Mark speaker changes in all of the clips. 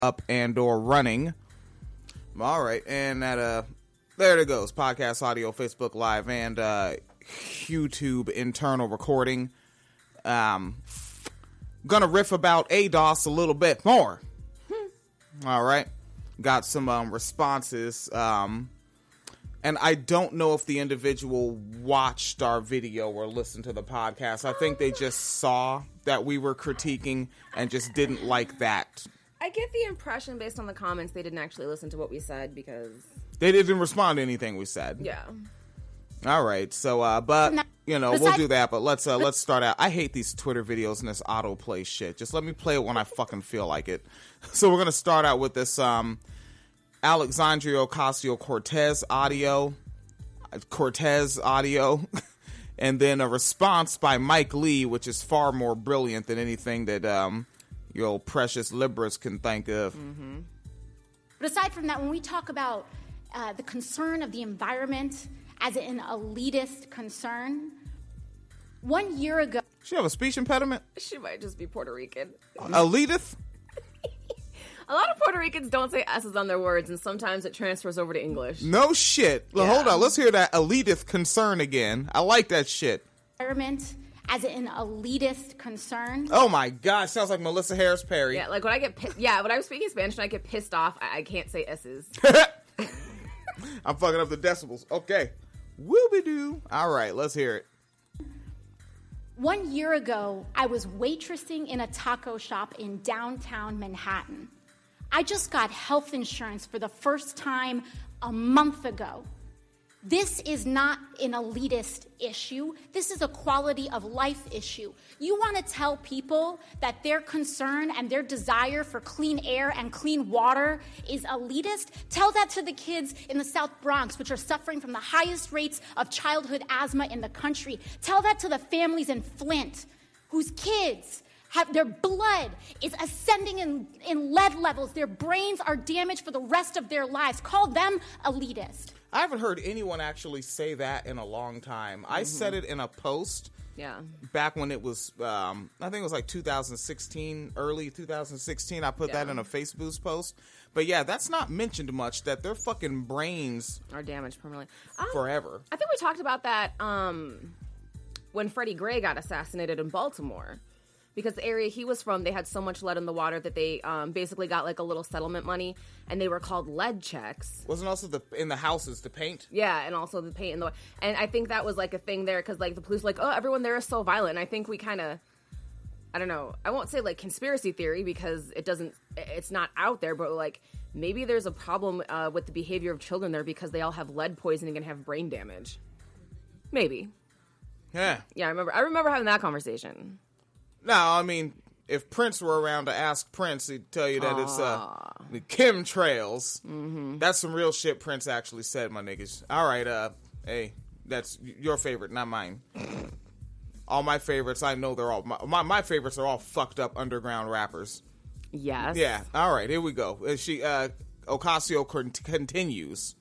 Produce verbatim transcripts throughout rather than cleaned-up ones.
Speaker 1: up and or running. All right, and that uh there it goes. Podcast audio, Facebook Live, and uh YouTube internal recording. Um gonna riff about A D O S a little bit more. All right, got some um responses, um and I don't know if the individual watched our video or listened to the podcast. I think they just saw that we were critiquing and just didn't like that.
Speaker 2: I get the impression based on the comments they didn't actually listen to what we said because...
Speaker 1: They didn't respond to anything we said.
Speaker 2: Yeah.
Speaker 1: All right. So, uh, but, you know, we'll do that. But let's uh, let's start out. I hate these Twitter videos and this autoplay shit. Just let me play it when I fucking feel like it. So we're going to start out with this um, Alexandria Ocasio-Cortez audio. Cortez audio. And then a response by Mike Lee, which is far more brilliant than anything that... Um, your precious liberals can think of.
Speaker 3: Mm-hmm. But aside from that, when we talk about uh, the concern of the environment as an elitist concern, one year ago...
Speaker 1: She have a speech impediment?
Speaker 2: She might just be Puerto Rican.
Speaker 1: Elitist?
Speaker 2: A lot of Puerto Ricans don't say S's on their words, and sometimes it transfers over to English.
Speaker 1: No shit. Yeah. Hold on, let's hear that elitist concern again. I like that shit.
Speaker 3: Environment... as an elitist concern.
Speaker 1: Oh my God, sounds like Melissa Harris Perry.
Speaker 2: Yeah, like when I get pissed, yeah, when I'm speaking Spanish and I get pissed off, I, I can't say S's.
Speaker 1: I'm fucking up the decibels. Okay. Whoopie-doo. All right, let's hear it.
Speaker 3: One year ago, I was waitressing in a taco shop in downtown Manhattan. I just got health insurance for the first time a month ago. This is not an elitist issue. This is a quality of life issue. You want to tell people that their concern and their desire for clean air and clean water is elitist? Tell that to the kids in the South Bronx, which are suffering from the highest rates of childhood asthma in the country. Tell that to the families in Flint, whose kids have their blood is ascending in, in lead levels. Their brains are damaged for the rest of their lives. Call them elitist.
Speaker 1: I haven't heard anyone actually say that in a long time. Mm-hmm. I said it in a post.
Speaker 2: Yeah.
Speaker 1: Back when it was, um, I think it was like two thousand sixteen, early two thousand sixteen. I put yeah. that in a Facebook post. But yeah, that's not mentioned much, that their fucking brains
Speaker 2: are damaged permanently.
Speaker 1: Forever.
Speaker 2: Um, I think we talked about that um, when Freddie Gray got assassinated in Baltimore. Because the area he was from, they had so much lead in the water that they um, basically got like a little settlement money, and they were called lead checks.
Speaker 1: Wasn't also the in the houses the paint?
Speaker 2: Yeah, and also the paint in the and I think that was like a thing there because like the police were like, oh, everyone there is so violent. And I think we kind of, I don't know, I won't say like conspiracy theory because it doesn't, it's not out there, but like maybe there's a problem uh, with the behavior of children there because they all have lead poisoning and have brain damage. Maybe.
Speaker 1: Yeah.
Speaker 2: Yeah, I remember. I remember having that conversation.
Speaker 1: No, I mean, if Prince were around to ask Prince, he'd tell you that Aww. It's uh, the chemtrails. Mm-hmm. That's some real shit Prince actually said, my niggas. All right, uh, hey, that's your favorite, not mine. All my favorites, I know they're all, my, my, my favorites are all fucked up underground rappers.
Speaker 2: Yes.
Speaker 1: Yeah, all right, here we go. She, uh, Ocasio continues.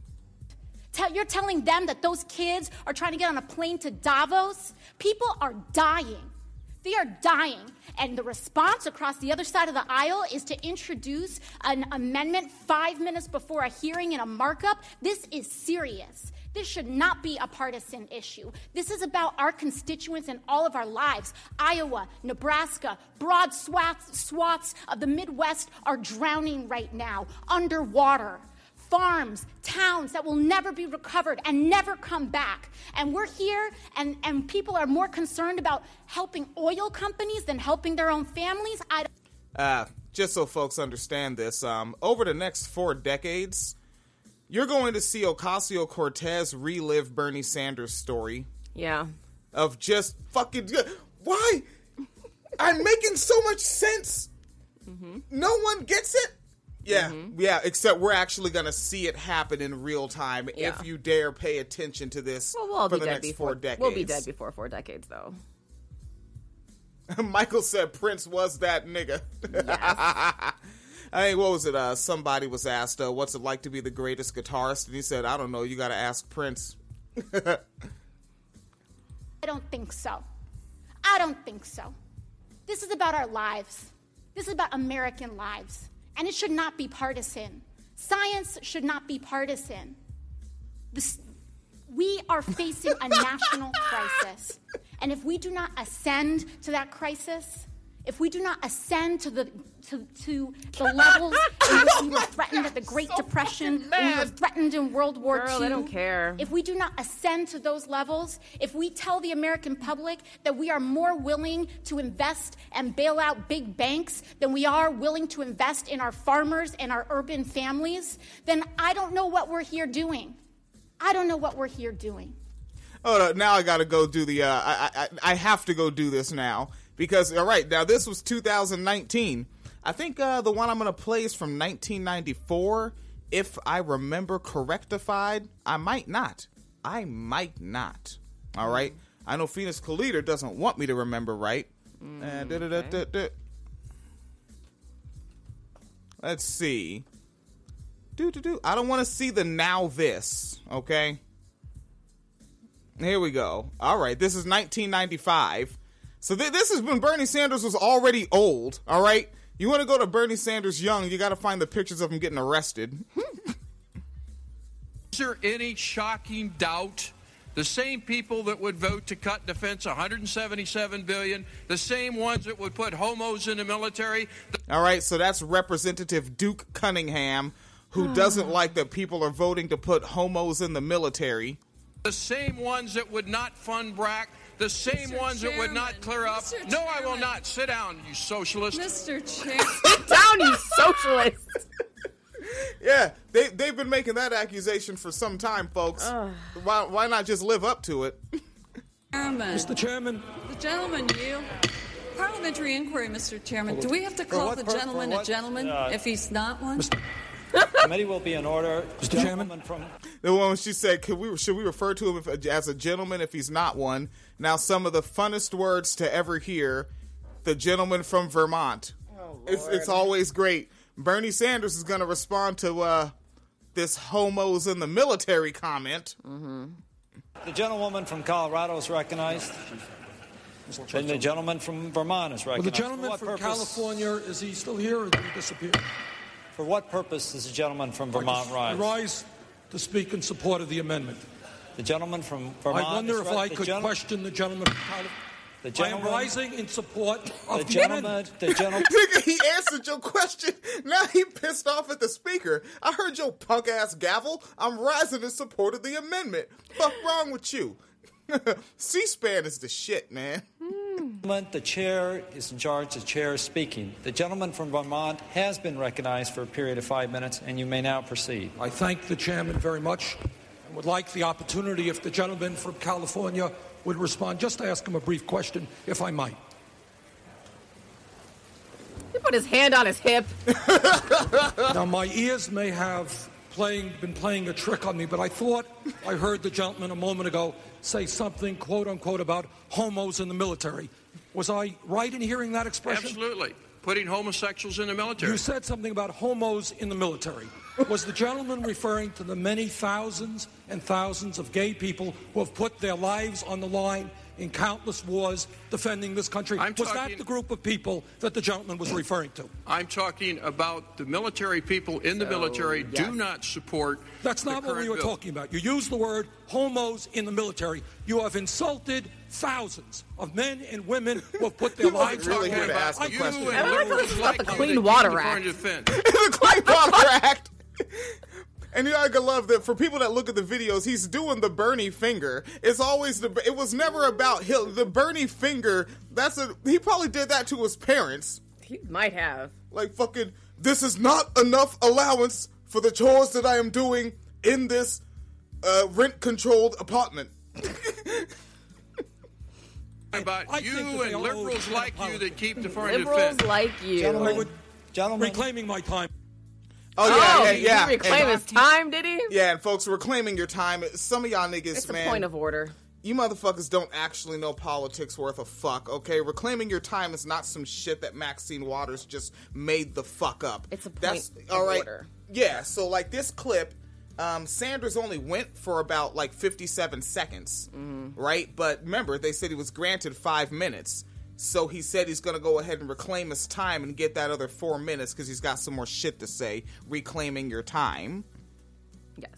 Speaker 3: Tell, you're telling them that those kids are trying to get on a plane to Davos? People are dying. They are dying, and the response across the other side of the aisle is to introduce an amendment five minutes before a hearing in a markup. This is serious. This should not be a partisan issue. This is about our constituents and all of our lives. Iowa, Nebraska, broad swaths, swaths of the Midwest are drowning right now, underwater. Farms, towns that will never be recovered and never come back. And we're here, and, and people are more concerned about helping oil companies than helping their own families. I don't-
Speaker 1: uh, just so folks understand this, um, over the next four decades, you're going to see Ocasio-Cortez relive Bernie Sanders' story.
Speaker 2: Yeah.
Speaker 1: Of just fucking, why? I'm making so much sense. Mm-hmm. No one gets it. Yeah, mm-hmm. yeah, except we're actually going to see it happen in real time yeah. if you dare pay attention to this
Speaker 2: well, we'll
Speaker 1: for
Speaker 2: be
Speaker 1: the
Speaker 2: dead
Speaker 1: next
Speaker 2: before,
Speaker 1: four decades.
Speaker 2: We'll be dead before four decades, though.
Speaker 1: Michael said Prince was that nigga.
Speaker 2: Yes.
Speaker 1: I mean, what was it? Uh, somebody was asked, uh, what's it like to be the greatest guitarist? And he said, I don't know, you got to ask Prince.
Speaker 3: I don't think so. I don't think so. This is about our lives. This is about American lives. And it should not be partisan. Science should not be partisan. This, we are facing a national crisis. And if we do not ascend to that crisis, if we do not ascend to the to, to the levels in which we were threatened at the Great
Speaker 2: so
Speaker 3: Depression, when we were threatened in World War
Speaker 2: Girl,
Speaker 3: Two,
Speaker 2: I don't care.
Speaker 3: If we do not ascend to those levels, if we tell the American public that we are more willing to invest and bail out big banks than we are willing to invest in our farmers and our urban families, then I don't know what we're here doing. I don't know what we're here doing.
Speaker 1: Oh, no, now I got to go do the. Uh, I, I I have to go do this now because all right, now this was two thousand nineteen. I think uh, the one I'm going to play is from nineteen ninety-four. If I remember correctified, I might not. I might not. All right. I know Phoenix Calida doesn't want me to remember right. Mm, uh, da, da, da, da, da. Let's see. Do do do. I don't want to see the now this. Okay. Here we go. All right, this is nineteen ninety-five. So th- this is when Bernie Sanders was already old, all right? You want to go to Bernie Sanders young, you got to find the pictures of him getting arrested.
Speaker 4: Is there any shocking doubt? The same people that would vote to cut defense one hundred seventy-seven billion dollars, the same ones that would put homos in the military. The-
Speaker 1: all right, so that's Representative Duke Cunningham, who doesn't like that people are voting to put homos in the military.
Speaker 4: The same ones that would not fund BRAC, the same
Speaker 5: Mister
Speaker 4: ones that would not
Speaker 5: Chairman,
Speaker 4: clear up.
Speaker 5: Mister
Speaker 4: No, I will
Speaker 5: Chairman.
Speaker 4: not. Sit down, you socialist.
Speaker 5: Mister Chairman.
Speaker 2: Sit down, you socialist.
Speaker 1: Yeah, they, they've been making that accusation for some time, folks. Why, why not just live up to it?
Speaker 5: Chairman.
Speaker 6: Mister Chairman.
Speaker 5: The gentleman yield. Parliamentary inquiry, Mister Chairman. Do we have to call
Speaker 7: what
Speaker 5: the
Speaker 7: pur-
Speaker 5: gentleman
Speaker 7: for
Speaker 5: a
Speaker 7: what,
Speaker 5: gentleman
Speaker 7: uh,
Speaker 5: if he's not one?
Speaker 7: The committee will be in order.
Speaker 6: Mister Chairman.
Speaker 7: From
Speaker 1: The one she said, "Could we should we refer to him if, as a gentleman if he's not one?" Now, some of the funnest words to ever hear: the gentleman from Vermont. Oh, it's it's always great. Bernie Sanders is going to respond to uh, this "homos in the military" comment.
Speaker 7: Mm-hmm. The gentlewoman from Colorado is recognized. And the gentleman from Vermont is
Speaker 6: Well,
Speaker 7: recognized.
Speaker 6: the gentleman
Speaker 7: For
Speaker 6: from
Speaker 7: what purpose-
Speaker 6: California, is he still here or did he disappear?
Speaker 7: For what purpose does the gentleman from Vermont
Speaker 6: I
Speaker 7: rise?
Speaker 6: rise to speak in support of the amendment.
Speaker 7: The gentleman from Vermont.
Speaker 6: I wonder
Speaker 7: is
Speaker 6: if
Speaker 7: re-
Speaker 6: I
Speaker 7: the
Speaker 6: could
Speaker 7: gen-
Speaker 6: question the gentleman from California.
Speaker 7: The
Speaker 6: I am
Speaker 7: gentleman,
Speaker 6: rising in support of
Speaker 7: the
Speaker 6: the,
Speaker 7: gentleman,
Speaker 6: amendment.
Speaker 7: the gentleman.
Speaker 1: Nigga, he answered your question. Now he pissed off at the speaker. I heard your punk ass gavel. I'm rising in support of the amendment. Fuck wrong with you? C-SPAN is the shit, man.
Speaker 7: The chair is in charge. The chair is speaking. The gentleman from Vermont has been recognized for a period of five minutes, and you may now proceed.
Speaker 6: I thank the chairman very much and would like the opportunity if the gentleman from California would respond. Just to ask him a brief question, if I might.
Speaker 2: He put his hand on his hip.
Speaker 6: Now, my ears may have playing, been playing a trick on me, but I thought I heard the gentleman a moment ago say something, quote unquote, about homos in the military. Was I right in hearing that expression?
Speaker 4: Absolutely. Putting homosexuals in the military.
Speaker 6: You said something about homos in the military. Was the gentleman referring to the many thousands and thousands of gay people who have put their lives on the line in countless wars defending this country?
Speaker 4: I'm
Speaker 6: was
Speaker 4: talking-
Speaker 6: that the group of people that the gentleman was referring to?
Speaker 4: I'm talking about the military people in the military do not support.
Speaker 6: That's
Speaker 4: the
Speaker 6: not what we
Speaker 4: current
Speaker 6: were
Speaker 4: bill.
Speaker 6: talking about. You used the word homos in the military. You have insulted thousands of men and women who have put their
Speaker 1: He wasn't
Speaker 6: lives
Speaker 1: really
Speaker 6: on
Speaker 1: here
Speaker 6: the
Speaker 1: to
Speaker 6: line.
Speaker 1: ask the
Speaker 6: I-
Speaker 4: You
Speaker 1: question.
Speaker 4: and
Speaker 2: I don't like how
Speaker 4: liberals
Speaker 2: this is about
Speaker 4: like
Speaker 2: the
Speaker 4: you
Speaker 2: Clean
Speaker 4: that
Speaker 2: Water
Speaker 4: keep
Speaker 2: Act.
Speaker 4: the defense.
Speaker 1: The Clean Water Act. And you know, I could love that for people that look at the videos, he's doing the Bernie finger. It's always the, it was never about him. The Bernie finger, that's a, he probably did that to his parents.
Speaker 2: He might have.
Speaker 1: Like fucking, this is not enough allowance for the chores that I am doing in this uh, rent-controlled apartment.
Speaker 4: About
Speaker 6: I think that
Speaker 4: you
Speaker 6: they
Speaker 4: and
Speaker 6: all
Speaker 4: liberals
Speaker 6: owe
Speaker 4: like you
Speaker 6: apology.
Speaker 4: that keep the foreign
Speaker 2: Liberals
Speaker 4: defense.
Speaker 2: like you.
Speaker 7: Gentlemen,
Speaker 6: would-
Speaker 7: gentlemen,
Speaker 6: Reclaiming my time.
Speaker 1: Oh,
Speaker 2: Oh,
Speaker 1: yeah,
Speaker 2: did
Speaker 1: yeah,
Speaker 2: he
Speaker 1: yeah.
Speaker 2: reclaim
Speaker 1: And-
Speaker 2: his time, did he?
Speaker 1: yeah, and folks, reclaiming your time. Some of y'all niggas,
Speaker 2: It's a
Speaker 1: man.
Speaker 2: point of order.
Speaker 1: You motherfuckers don't actually know politics worth a fuck, okay? Reclaiming your time is not some shit that Maxine Waters just made the fuck up.
Speaker 2: It's a point
Speaker 1: That's,
Speaker 2: of
Speaker 1: all right.
Speaker 2: order.
Speaker 1: Yeah, so like this clip, um, Sanders only went for about like fifty-seven seconds,
Speaker 2: Mm-hmm.
Speaker 1: right? But remember, they said he was granted five minutes. So he said he's going to go ahead and reclaim his time and get that other four minutes because he's got some more shit to say. Reclaiming your time.
Speaker 2: Yes.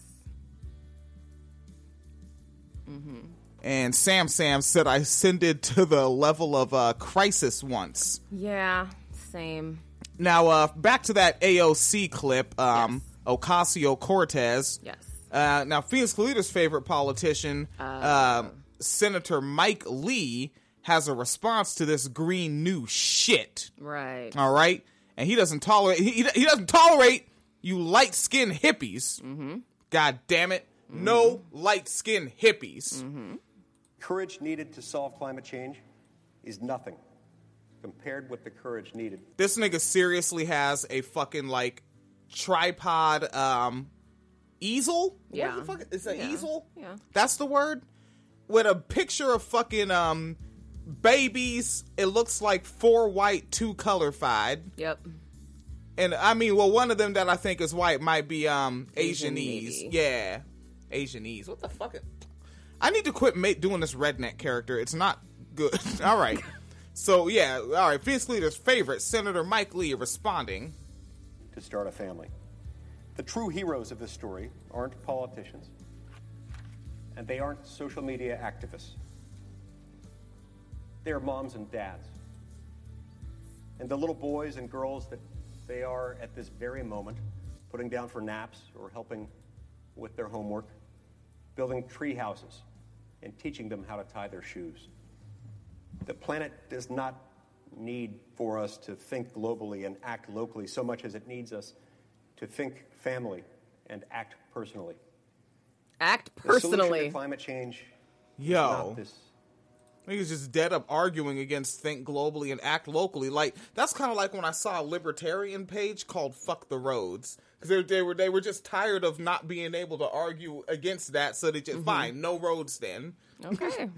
Speaker 2: Mm-hmm.
Speaker 1: And Sam Sam said I ascended to the level of uh, crisis once.
Speaker 2: Yeah, same.
Speaker 1: Now, uh, back to that A O C clip, um,
Speaker 2: yes.
Speaker 1: Ocasio-Cortez.
Speaker 2: Yes.
Speaker 1: Uh, now, Phoenix Kalita's favorite politician, uh, uh, Senator Mike Lee, has a response to this green new shit.
Speaker 2: Right.
Speaker 1: All right? And he doesn't tolerate, he, he doesn't tolerate you light-skinned hippies.
Speaker 2: Mm-hmm.
Speaker 1: God damn it. Mm-hmm. No light-skinned hippies.
Speaker 2: Mm-hmm.
Speaker 8: Courage needed to solve climate change is nothing compared with the courage needed.
Speaker 1: This nigga seriously has a fucking, like, tripod, um, easel?
Speaker 2: Yeah.
Speaker 1: What the fuck? Is that
Speaker 2: yeah.
Speaker 1: easel?
Speaker 2: Yeah.
Speaker 1: That's the word? With a picture of fucking, um, babies. It looks like four white, two colorified.
Speaker 2: Yep.
Speaker 1: And, I mean, well, one of them that I think is white might be, um,
Speaker 2: Asian
Speaker 1: Asianese.
Speaker 2: maybe.
Speaker 1: Yeah. Asianese. What the fuck? I need to quit ma- doing this redneck character. It's not good. All right. So, yeah. All right. Phoenix Leader's favorite, Senator Mike Lee, responding.
Speaker 8: To start a family. The true heroes of this story aren't politicians, and they aren't social media activists. They're moms and dads. And the little boys and girls that they are at this very moment, putting down for naps or helping with their homework, building tree houses, and teaching them how to tie their shoes. The planet does not need for us to think globally and act locally so much as it needs us to think family and act personally.
Speaker 2: Act
Speaker 8: The solution
Speaker 2: personally.
Speaker 8: to climate change
Speaker 1: Yo.
Speaker 8: is not this.
Speaker 1: Niggas just dead up arguing against think globally and act locally. Like, that's kind of like when I saw a libertarian page called Fuck the Roads. Because they, they, were, they were just tired of not being able to argue against that, so they just, mm-hmm. fine, no roads then.
Speaker 2: Okay.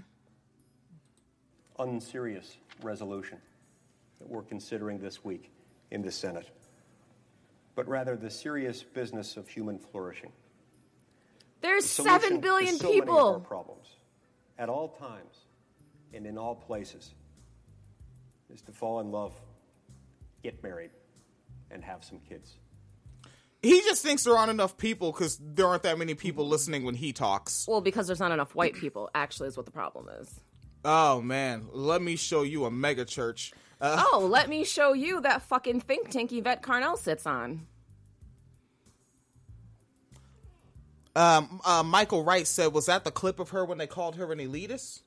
Speaker 8: Unserious resolution that we're considering this week in the Senate, but rather the serious business of human flourishing.
Speaker 2: There's
Speaker 8: The solution
Speaker 2: seven billion
Speaker 8: to so
Speaker 2: people.
Speaker 8: Many of our problems, at all times and in all places, is to fall in love, get married, and have some kids.
Speaker 1: He just thinks there aren't enough people because there aren't that many people listening when he talks.
Speaker 2: Well, because there's not enough white people, actually, is what the problem is.
Speaker 1: Oh, man. Let me show you a mega church. Uh,
Speaker 2: oh, let me show you that fucking think tank Yvette Carnell sits on.
Speaker 1: Um, uh, Michael Wright said, was that the clip of her when they called her an elitist?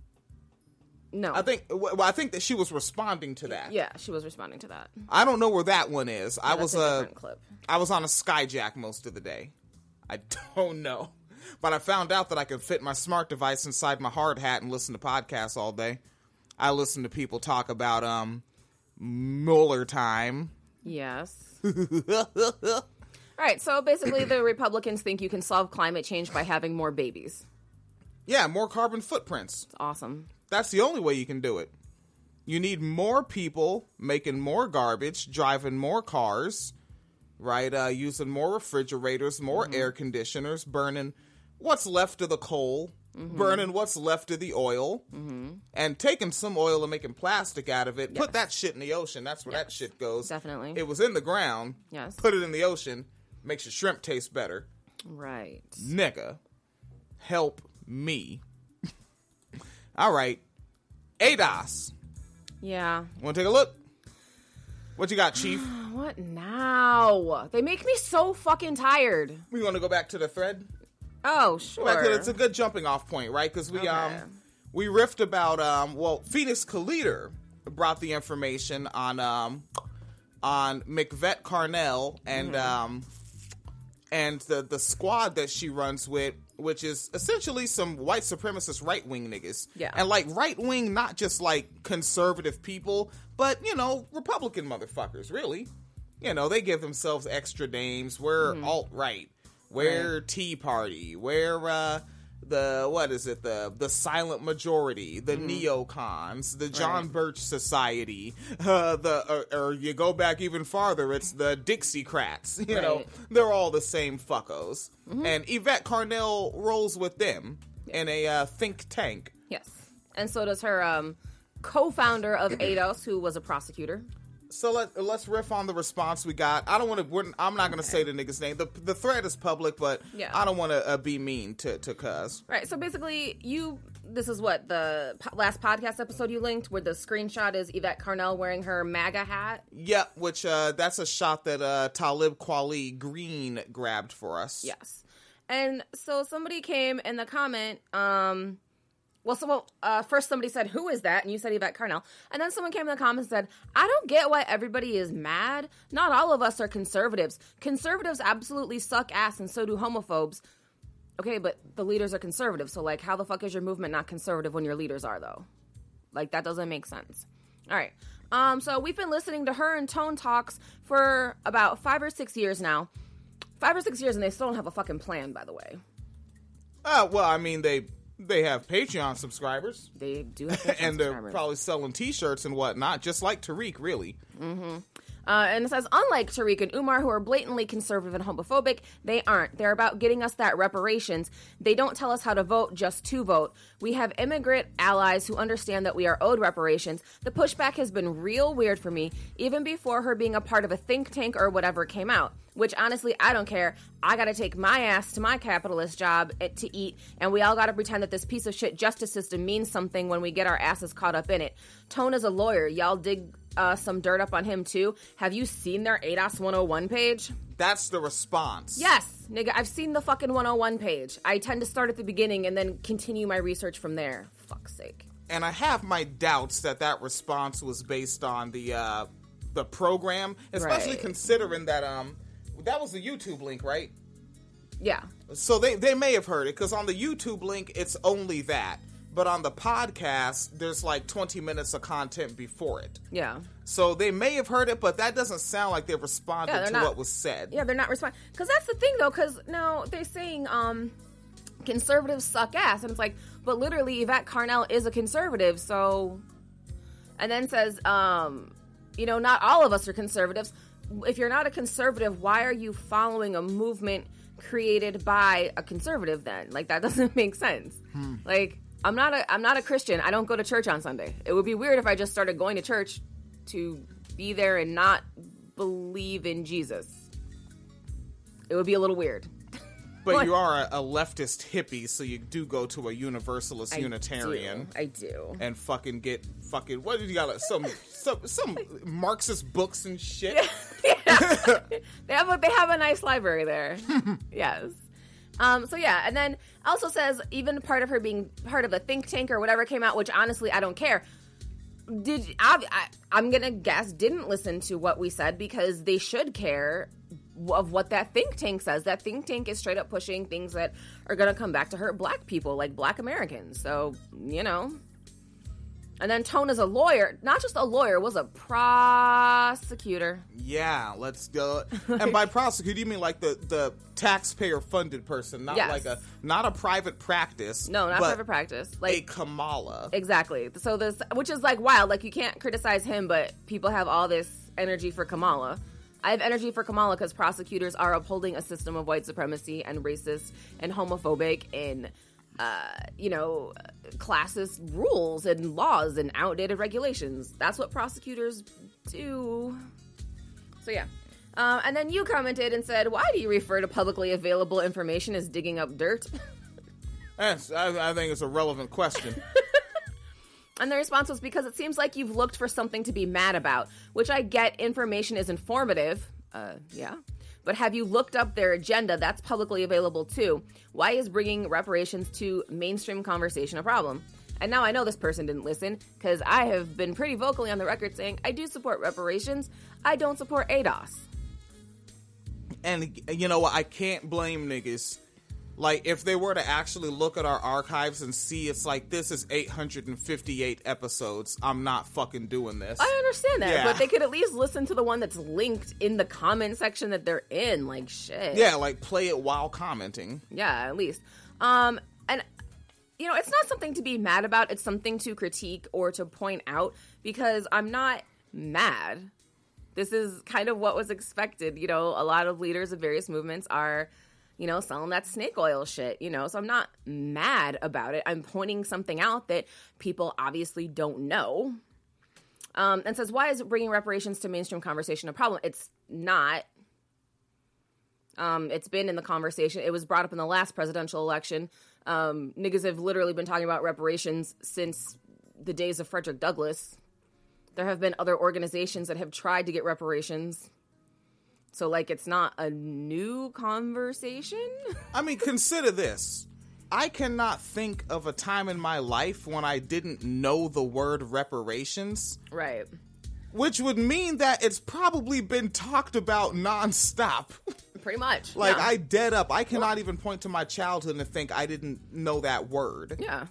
Speaker 2: No.
Speaker 1: I think well, I think that she was responding to that.
Speaker 2: Yeah, she was responding to that.
Speaker 1: I don't know where that one is.
Speaker 2: Yeah,
Speaker 1: I was
Speaker 2: a
Speaker 1: uh,
Speaker 2: different clip.
Speaker 1: I was on a Skyjack most of the day. I don't know. But I found out that I can fit my smart device inside my hard hat and listen to podcasts all day. I listen to people talk about um Mueller time.
Speaker 2: Yes. All right, so basically the Republicans think you can solve climate change by having more babies.
Speaker 1: Yeah, more carbon footprints.
Speaker 2: It's awesome.
Speaker 1: That's the only way you can do it. You need more people making more garbage, driving more cars, right? Uh, using more refrigerators, more mm-hmm. air conditioners, burning what's left of the coal, mm-hmm. burning what's left of the oil, mm-hmm. and taking some oil and making plastic out of it.
Speaker 2: Yes.
Speaker 1: Put that shit in the ocean. That's where
Speaker 2: yes.
Speaker 1: that shit goes.
Speaker 2: Definitely.
Speaker 1: It was in the ground.
Speaker 2: Yes.
Speaker 1: Put it in the ocean. Makes your shrimp taste better.
Speaker 2: Right.
Speaker 1: Nigga. Help me. All right. A D O S.
Speaker 2: Yeah.
Speaker 1: Want to take a look? What you got, Chief?
Speaker 2: What now? They make me so fucking tired.
Speaker 1: We want to go back to the thread?
Speaker 2: Oh, sure.
Speaker 1: Well, it's a good jumping off point, right? Because we
Speaker 2: okay.
Speaker 1: um we riffed about um well Phoenix Kaliter brought the information on um on McVette Carnell and mm-hmm. um and the the squad that she runs with, which is essentially some white supremacist right wing niggas.
Speaker 2: Yeah.
Speaker 1: And like right wing, not just like conservative people, but you know, Republican motherfuckers, really. You know, they give themselves extra names. We're mm-hmm. alt right. We're right. Tea Party. We're uh the what is it? The the silent majority, the mm-hmm. neocons, the John right. Birch Society, uh, the or, or you go back even farther, it's the Dixiecrats. You right. know, they're all the same fuckos. Mm-hmm. And Yvette Carnell rolls with them in a uh, think tank.
Speaker 2: Yes, and so does her um co-founder of A D O S, who was a prosecutor.
Speaker 1: So let, let's riff on the response we got. I don't want to. I'm not going to say the nigga's name. The the thread is public, but
Speaker 2: Yeah.
Speaker 1: I don't want to uh, be mean to to Cuz.
Speaker 2: Right. So basically, you. This is what the po- last podcast episode you linked, where the screenshot is Yvette Carnell wearing her MAGA hat.
Speaker 1: Yep, which uh, that's a shot that uh, Talib Kweli Green grabbed for us.
Speaker 2: Yes. And so somebody came in the comment. Um, well, so well, uh, first somebody said, "Who is that?" And you said Yvette Carnell. And then someone came in the comments and said, "I don't get why everybody is mad. Not all of us are conservatives. Conservatives absolutely suck ass, and so do homophobes." Okay, but the leaders are conservative, so, like, how the fuck is your movement not conservative when your leaders are, though? Like, that doesn't make sense. All right. Um, so we've been listening to her and Tone talks for about five or six years now. Five or six years, and they still don't have a fucking plan, by the way.
Speaker 1: Uh, well, I mean, they they have Patreon subscribers.
Speaker 2: They do have Patreon
Speaker 1: and they're
Speaker 2: subscribers.
Speaker 1: probably selling T-shirts and whatnot, just like Tariq, really.
Speaker 2: Mm-hmm. Uh, and it says, unlike Tariq and Umar, who are blatantly conservative and homophobic, they aren't. They're about getting us that reparations. They don't tell us how to vote, just to vote. We have immigrant allies who understand that we are owed reparations. The pushback has been real weird for me, even before her being a part of a think tank or whatever came out. Which, honestly, I don't care. I gotta take my ass to my capitalist job to eat, and we all gotta pretend that this piece of shit justice system means something when we get our asses caught up in it. Tone is a lawyer. Y'all dig uh, some dirt up on him, too? Have you seen their A D O S one oh one page?
Speaker 1: That's the response.
Speaker 2: Yes, nigga, I've seen the fucking one oh one page. I tend to start at the beginning and then continue my research from there. Fuck's sake.
Speaker 1: And I have my doubts that that response was based on the uh, the program, especially
Speaker 2: Right.
Speaker 1: considering that um that was the YouTube link, right?
Speaker 2: Yeah.
Speaker 1: So they, they may have heard it, because on the YouTube link, it's only that. But on the podcast, there's like twenty minutes of content before it.
Speaker 2: Yeah.
Speaker 1: So they may have heard it, but that doesn't sound like they responded
Speaker 2: Yeah, they're
Speaker 1: to
Speaker 2: not-
Speaker 1: what was said.
Speaker 2: Yeah, they're not responding. Because that's the thing, though, because now they're saying um, conservatives suck ass. And it's like, but literally, Yvette Carnell is a conservative, so... And then says, um, you know, not all of us are conservatives. If you're not a conservative, why are you following a movement created by a conservative then? Like, that doesn't make sense.
Speaker 1: Hmm.
Speaker 2: Like, I'm not a I'm not a Christian. I don't go to church on Sunday. It would be weird if I just started going to church to be there and not believe in Jesus. It would be a little weird.
Speaker 1: But
Speaker 2: What?
Speaker 1: you are a, a leftist hippie, so you do go to a Universalist
Speaker 2: I
Speaker 1: Unitarian.
Speaker 2: do. I do.
Speaker 1: And fucking get fucking, what did you got? Like, some, some, some Marxist books and shit.
Speaker 2: They have a, they have a nice library there. Yes. Um, so yeah, and then also says even part of her being part of a think tank or whatever came out, which honestly I don't care. Did I, I, I'm gonna guess didn't listen to what we said because they should care of what that think tank says. That think tank is straight up pushing things that are gonna come back to hurt black people, like black Americans. So you know. And then Tone is a lawyer, not just a lawyer, was a prosecutor.
Speaker 1: Yeah, let's go. And by prosecutor, you mean like the, the taxpayer-funded person, not
Speaker 2: Yes.
Speaker 1: like a not a private practice.
Speaker 2: No, not
Speaker 1: but
Speaker 2: private practice. Like
Speaker 1: a Kamala.
Speaker 2: Exactly. So this, which is like wild. Like you can't criticize him, but people have all this energy for Kamala. I have energy for Kamala because prosecutors are upholding a system of white supremacy and racist and homophobic and, uh, you know, classist rules and laws and outdated regulations. That's what prosecutors do. So yeah. Um, and then you commented and said, why do you refer to publicly available information as digging up dirt?
Speaker 1: Yes, I, I think it's a relevant question.
Speaker 2: And the response was because it seems like you've looked for something to be mad about, which I get information is informative. Uh, yeah. But have you looked up their agenda? That's publicly available too. Why is bringing reparations to mainstream conversation a problem? And now I know this person didn't listen because I have been pretty vocally on the record saying I do support reparations. I don't support A D O S.
Speaker 1: And you know what? I can't blame niggas. Like, if they were to actually look at our archives and see it's like, this is eight hundred fifty-eight episodes, I'm not fucking doing this.
Speaker 2: I understand that,
Speaker 1: Yeah.
Speaker 2: but they could at least listen to the one that's linked in the comment section that they're in. Like, shit.
Speaker 1: Yeah, like, play it while commenting.
Speaker 2: Yeah, at least. Um, and, you know, it's not something to be mad about. It's something to critique or to point out because I'm not mad. This is kind of what was expected. You know, a lot of leaders of various movements are, you know, selling that snake oil shit, you know, so I'm not mad about it. I'm pointing something out that people obviously don't know. Um, and says, why is bringing reparations to mainstream conversation a problem? It's not. Um, it's been in the conversation. It was brought up in the last presidential election. Um, niggas have literally been talking about reparations since the days of Frederick Douglass. There have been other organizations that have tried to get reparations. So, like, it's not a new conversation?
Speaker 1: I mean, consider this. I cannot think of a time in my life when I didn't know the word reparations.
Speaker 2: Right.
Speaker 1: Which would mean that it's probably been talked about nonstop.
Speaker 2: Pretty much.
Speaker 1: Like,
Speaker 2: yeah.
Speaker 1: I dead up. I cannot even point to my childhood and think I didn't know that word.
Speaker 2: Yeah.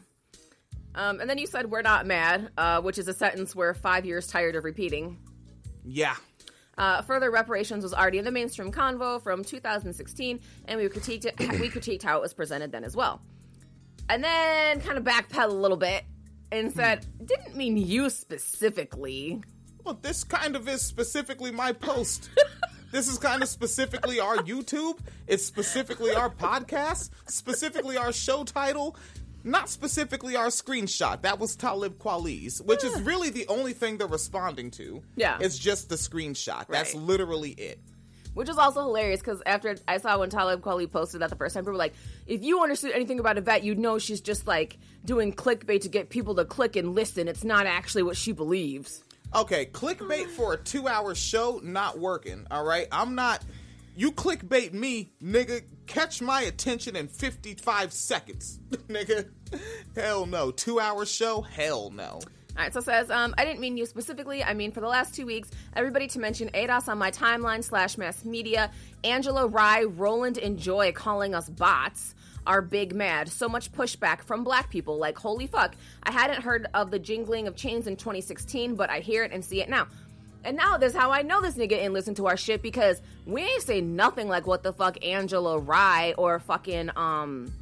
Speaker 2: Um, and then you said, we're not mad, uh, which is a sentence we're five years tired of repeating.
Speaker 1: Yeah.
Speaker 2: Uh, further, reparations was already in the mainstream convo from two thousand sixteen, and we critiqued it, we critiqued how it was presented then as well. And then kind of backpedal a little bit and said, didn't mean you specifically.
Speaker 1: Well, this kind of is specifically my post. This is kind of specifically our YouTube. It's specifically our podcast. Specifically our show title. Not specifically our screenshot. That was Talib Kweli's, which is really the only thing they're responding to.
Speaker 2: Yeah.
Speaker 1: It's just the screenshot. That's
Speaker 2: Right.
Speaker 1: literally it.
Speaker 2: Which is also hilarious because after I saw when Talib Kweli posted that the first time, people were like, if you understood anything about Yvette, you'd know she's just like doing clickbait to get people to click and listen. It's not actually what she believes.
Speaker 1: Okay, clickbait for a two-hour show, not working, all right? I'm not... You clickbait me, nigga, catch my attention in fifty-five seconds. Nigga, hell no. Two-hour show? Hell no.
Speaker 2: All right, so it says, um, I didn't mean you specifically. I mean, for the last two weeks, everybody to mention A D O S on my timeline slash mass media, Angela Rye, Roland, and Joy calling us bots are big mad. So much pushback from black people. Like, holy fuck. I hadn't heard of the jingling of chains in twenty sixteen, but I hear it and see it now. And now this is how I know this nigga ain't listen to our shit, because we ain't say nothing like what the fuck Angela Rye or fucking, um...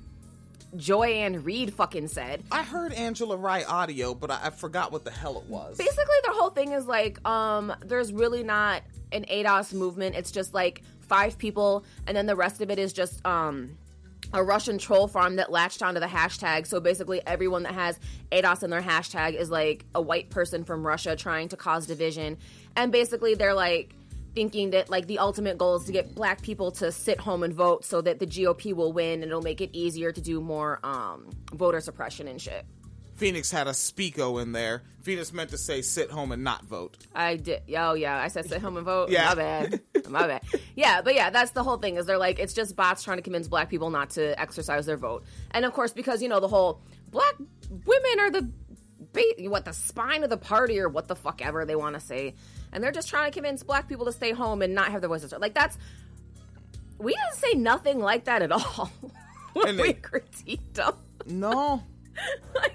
Speaker 2: Joyanne Reed fucking said.
Speaker 1: I heard Angela Rye audio, but I, I forgot what the hell it was.
Speaker 2: Basically, their whole thing is like, um, there's really not an A D O S movement. It's just like five people, and then the rest of it is just um, a Russian troll farm that latched onto the hashtag. So basically, everyone that has A D O S in their hashtag is like a white person from Russia trying to cause division. And basically, they're like thinking that like the ultimate goal is to get black people to sit home and vote so that the G O P will win, and it'll make it easier to do more um, voter suppression and shit.
Speaker 1: Phoenix had a speako in there. Phoenix meant to say sit home and not vote.
Speaker 2: I did. Oh, yeah. I said sit home and vote.
Speaker 1: Yeah.
Speaker 2: My bad. My bad. Yeah, but yeah, that's the whole thing is they're like, it's just bots trying to convince black people not to exercise their vote. And of course, because, you know, the whole black women are the, what, the spine of the party or what the fuck ever they want to say. And they're just trying to convince black people to stay home and not have their voices. Like, that's, we didn't say nothing like that at all when
Speaker 1: And
Speaker 2: we
Speaker 1: they-
Speaker 2: critiqued them.
Speaker 1: No.
Speaker 2: Like,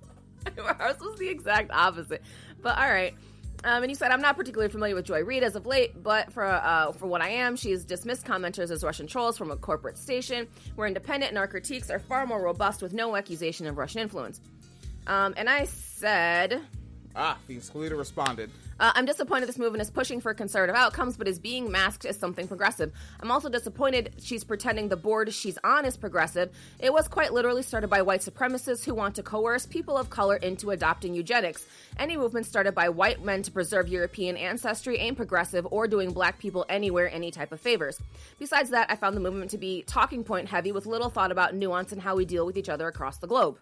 Speaker 2: ours was the exact opposite. But all right. Um, and you said, I'm not particularly familiar with Joy Reid as of late, but for uh, for what I am, she's dismissed commenters as Russian trolls from a corporate station. We're independent and our critiques are far more robust with no accusation of Russian influence. Um, and I said...
Speaker 1: Ah, Phoenix Kalita responded.
Speaker 2: Uh, I'm disappointed this movement is pushing for conservative outcomes, but is being masked as something progressive. I'm also disappointed she's pretending the board she's on is progressive. It was quite literally started by white supremacists who want to coerce people of color into adopting eugenics. Any movement started by white men to preserve European ancestry ain't progressive or doing black people anywhere any type of favors. Besides that, I found the movement to be talking point heavy with little thought about nuance and how we deal with each other across the globe.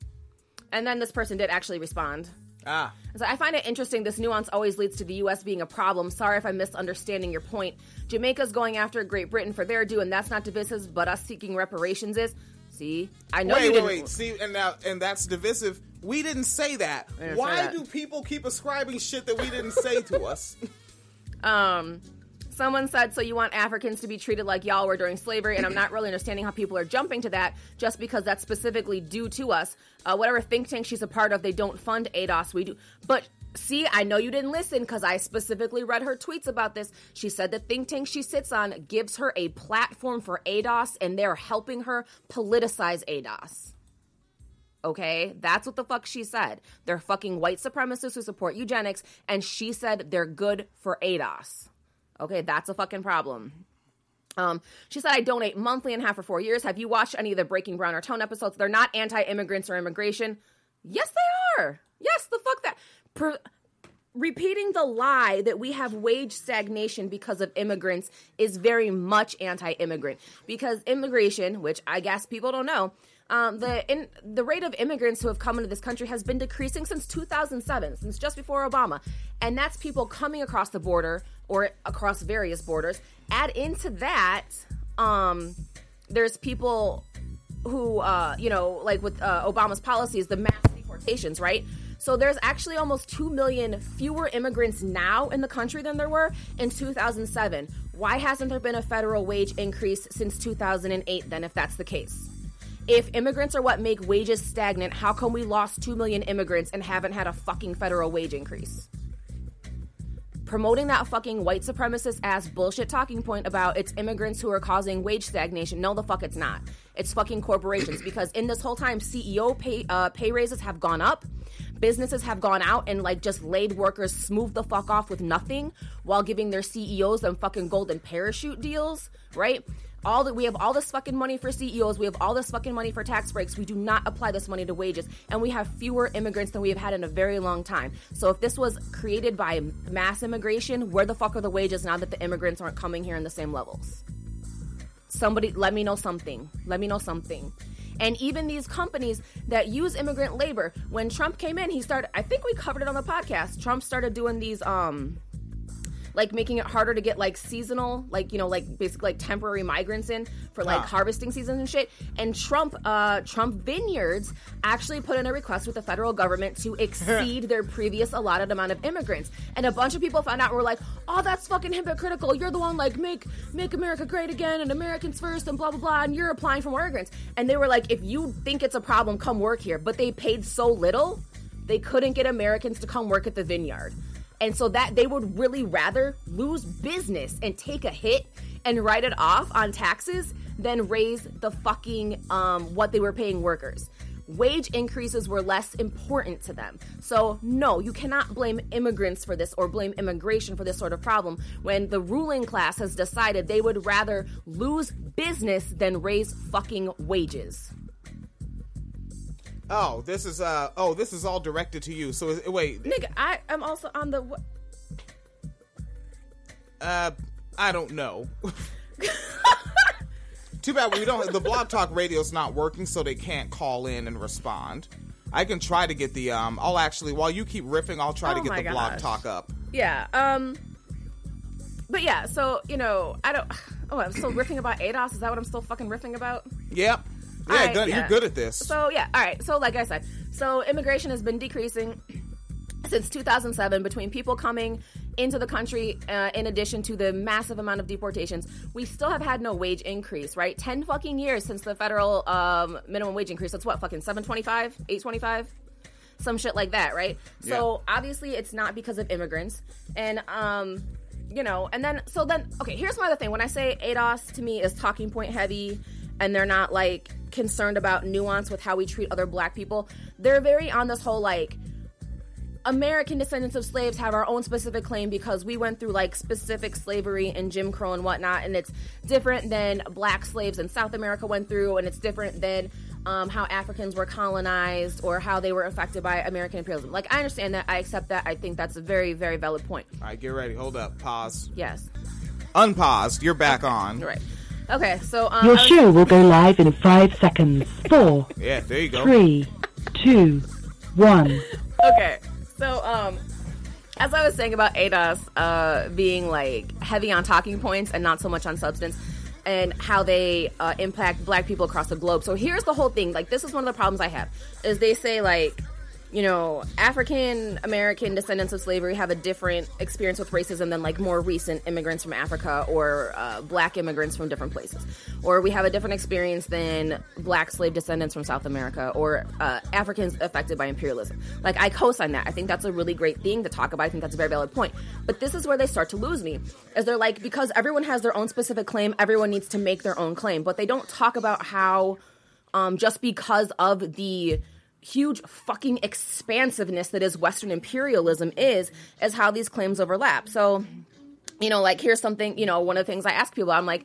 Speaker 2: And then this person did actually respond.
Speaker 1: Ah.
Speaker 2: So I find it interesting this nuance always leads to the U S being a problem. Sorry if I'm misunderstanding your point. Jamaica's going after Great Britain for their due, and that's not divisive, but us seeking reparations is. See? I know
Speaker 1: wait,
Speaker 2: you
Speaker 1: wait,
Speaker 2: didn't...
Speaker 1: wait. See, and now, and that's divisive. We didn't say that.
Speaker 2: didn't
Speaker 1: Why
Speaker 2: say that.
Speaker 1: do people keep ascribing shit that we didn't say to us?
Speaker 2: Um... Someone said, so you want Africans to be treated like y'all were during slavery, and I'm not really understanding how people are jumping to that just because that's specifically due to us. Uh, whatever think tank she's a part of, they don't fund A D O S. We do. But see, I know you didn't listen because I specifically read her tweets about this. She said the think tank she sits on gives her a platform for A D O S, and they're helping her politicize A D O S. Okay? That's what the fuck she said. They're fucking white supremacists who support eugenics, and she said they're good for A D O S. Okay, that's a fucking problem. Um, she said, I donate monthly and have for four years. Have you watched any of the Breaking Brown or Tone episodes? They're not anti-immigrants or immigration. Yes, they are. Yes, the fuck that. Per- repeating the lie that we have wage stagnation because of immigrants is very much anti-immigrant. Because immigration, which I guess people don't know, um, the in, the rate of immigrants who have come into this country has been decreasing since two thousand seven, since just before Obama. And that's people coming across the border or across various borders. Add into that, um, there's people who, uh, you know, like with uh, Obama's policies, the mass deportations, right? So there's actually almost two million fewer immigrants now in the country than there were in two thousand seven. Why hasn't there been a federal wage increase since two thousand eight then, if that's the case? If immigrants are what make wages stagnant, how come we lost two million immigrants and haven't had a fucking federal wage increase? Promoting that fucking white supremacist ass bullshit talking point about it's immigrants who are causing wage stagnation. No, the fuck it's not. It's fucking corporations, because in this whole time, C E O pay, uh, pay raises have gone up. Businesses have gone out and like just laid workers smooth the fuck off with nothing while giving their C E Os them fucking golden parachute deals, right? All that we have all this fucking money for C E Os, we have all this fucking money for tax breaks. We do not apply this money to wages, and we have fewer immigrants than we have had in a very long time. So if this was created by mass immigration, where the fuck are the wages now that the immigrants aren't coming here in the same levels? Somebody let me know something. Let me know something. And even these companies that use immigrant labor, when Trump came in, he started, I think we covered it on the podcast, Trump started doing these, um, like making it harder to get like seasonal, like, you know, like basically like temporary migrants in for like huh. harvesting seasons and shit. And Trump, uh, Trump Vineyards actually put in a request with the federal government to exceed their previous allotted amount of immigrants. And a bunch of people found out and were like, oh, that's fucking hypocritical. You're the one like make, make America great again and Americans first and blah, blah, blah. And you're applying for more immigrants. And they were like, if you think it's a problem, come work here. But they paid so little, they couldn't get Americans to come work at the vineyard. And so that they would really rather lose business and take a hit and write it off on taxes than raise the fucking, um, what they were paying workers. Wage increases were less important to them. So no, you cannot blame immigrants for this or blame immigration for this sort of problem when the ruling class has decided they would rather lose business than raise fucking wages.
Speaker 1: Oh, this is uh oh, this is all directed to you. So is, wait,
Speaker 2: nigga, I am also on the.
Speaker 1: Uh, I don't know. Too bad we don't. The Blog Talk Radio's not working, so they can't call in and respond. I can try to get the um. I'll actually, while you keep riffing, I'll try
Speaker 2: oh
Speaker 1: to get the
Speaker 2: gosh.
Speaker 1: Blog Talk up.
Speaker 2: Yeah. Um. But yeah, so you know, I don't. Oh, I'm still riffing about A D O S. Is that what I'm still fucking riffing about?
Speaker 1: Yep. Yeah,
Speaker 2: right,
Speaker 1: good.
Speaker 2: yeah,
Speaker 1: You're good at this.
Speaker 2: So, yeah, all right. So, like I said, so immigration has been decreasing since two thousand seven between people coming into the country uh, in addition to the massive amount of deportations. We still have had no wage increase, right? Ten fucking years since the federal um, minimum wage increase. That's what, fucking seven twenty-five, eight twenty-five? Some shit like that, right? Yeah. So, obviously, it's not because of immigrants. And, um... you know, and then, so then, okay, here's my other thing. When I say A D O S to me is talking point heavy and they're not, like, concerned about nuance with how we treat other black people, they're very on this whole, like, American descendants of slaves have our own specific claim because we went through, like, specific slavery and Jim Crow and whatnot, and it's different than black slaves in South America went through, and it's different than um, how Africans were colonized or how they were affected by American imperialism. Like, I understand that. I accept that. I think that's a very, very valid point.
Speaker 1: All right, get ready. Hold up. Pause.
Speaker 2: Yes.
Speaker 1: Unpaused. You're back
Speaker 2: okay.
Speaker 1: on.
Speaker 2: Right. Okay, so... Um,
Speaker 9: Your
Speaker 2: was...
Speaker 9: show will go live in five seconds. Four.
Speaker 1: Yeah, there you go.
Speaker 9: Three, two, one.
Speaker 2: Okay, so, um... as I was saying about A D O S uh, being, like, heavy on talking points and not so much on substance, and how they uh, impact black people across the globe. So here's the whole thing. Like, this is one of the problems I have, is they say, like, you know, African American descendants of slavery have a different experience with racism than, like, more recent immigrants from Africa or uh, black immigrants from different places. Or we have a different experience than black slave descendants from South America or uh, Africans affected by imperialism. Like, I co-sign that. I think that's a really great thing to talk about. I think that's a very valid point. But this is where they start to lose me, is they're like, because everyone has their own specific claim, everyone needs to make their own claim. But they don't talk about how um, just because of the huge fucking expansiveness that is Western imperialism is, is how these claims overlap. So, you know, like, here's something, you know, one of the things I ask people, I'm like,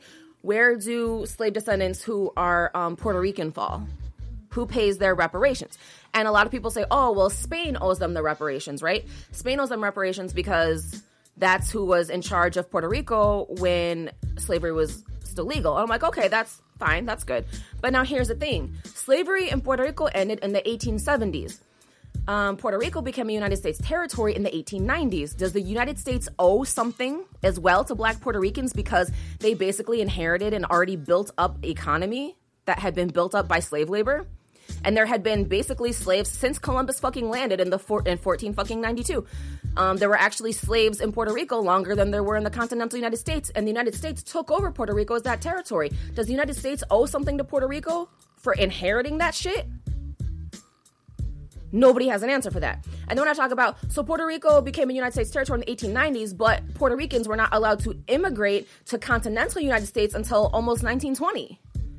Speaker 2: where do slave descendants who are um, Puerto Rican fall? Who pays their reparations? And a lot of people say, oh, well, Spain owes them the reparations, right? Spain owes them reparations because that's who was in charge of Puerto Rico when slavery was still legal. I'm like, okay, that's fine. That's good. But now here's the thing. Slavery in Puerto Rico ended in the eighteen seventies. Um, Puerto Rico became a United States territory in the eighteen nineties. Does the United States owe something as well to Black Puerto Ricans because they basically inherited an already built up economy that had been built up by slave labor? And there had been basically slaves since Columbus fucking landed in the four, in fourteen fucking ninety-two. Um, there were actually slaves in Puerto Rico longer than there were in the continental United States, and the United States took over Puerto Rico as that territory. Does the United States owe something to Puerto Rico for inheriting that shit? Nobody has an answer for that. And then when I talk about, so Puerto Rico became a United States territory in the eighteen nineties, but Puerto Ricans were not allowed to immigrate to continental United States until almost nineteen twenty.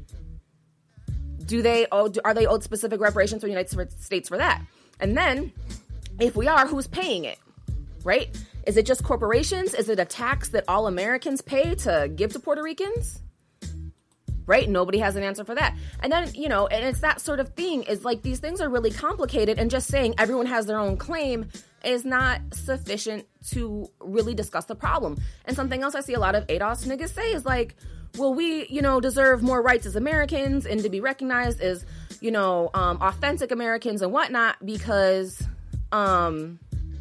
Speaker 2: Do they owe, are they owed specific reparations to the United States for that? And then, if we are, who's paying it, right? Is it just corporations? Is it a tax that all Americans pay to give to Puerto Ricans? Right? Nobody has an answer for that. And then, you know, and it's that sort of thing is like these things are really complicated, and just saying everyone has their own claim is not sufficient to really discuss the problem. And something else I see a lot of A D O S niggas say is like, well, we, you know, deserve more rights as Americans and to be recognized as, you know, um, authentic Americans and whatnot because, um,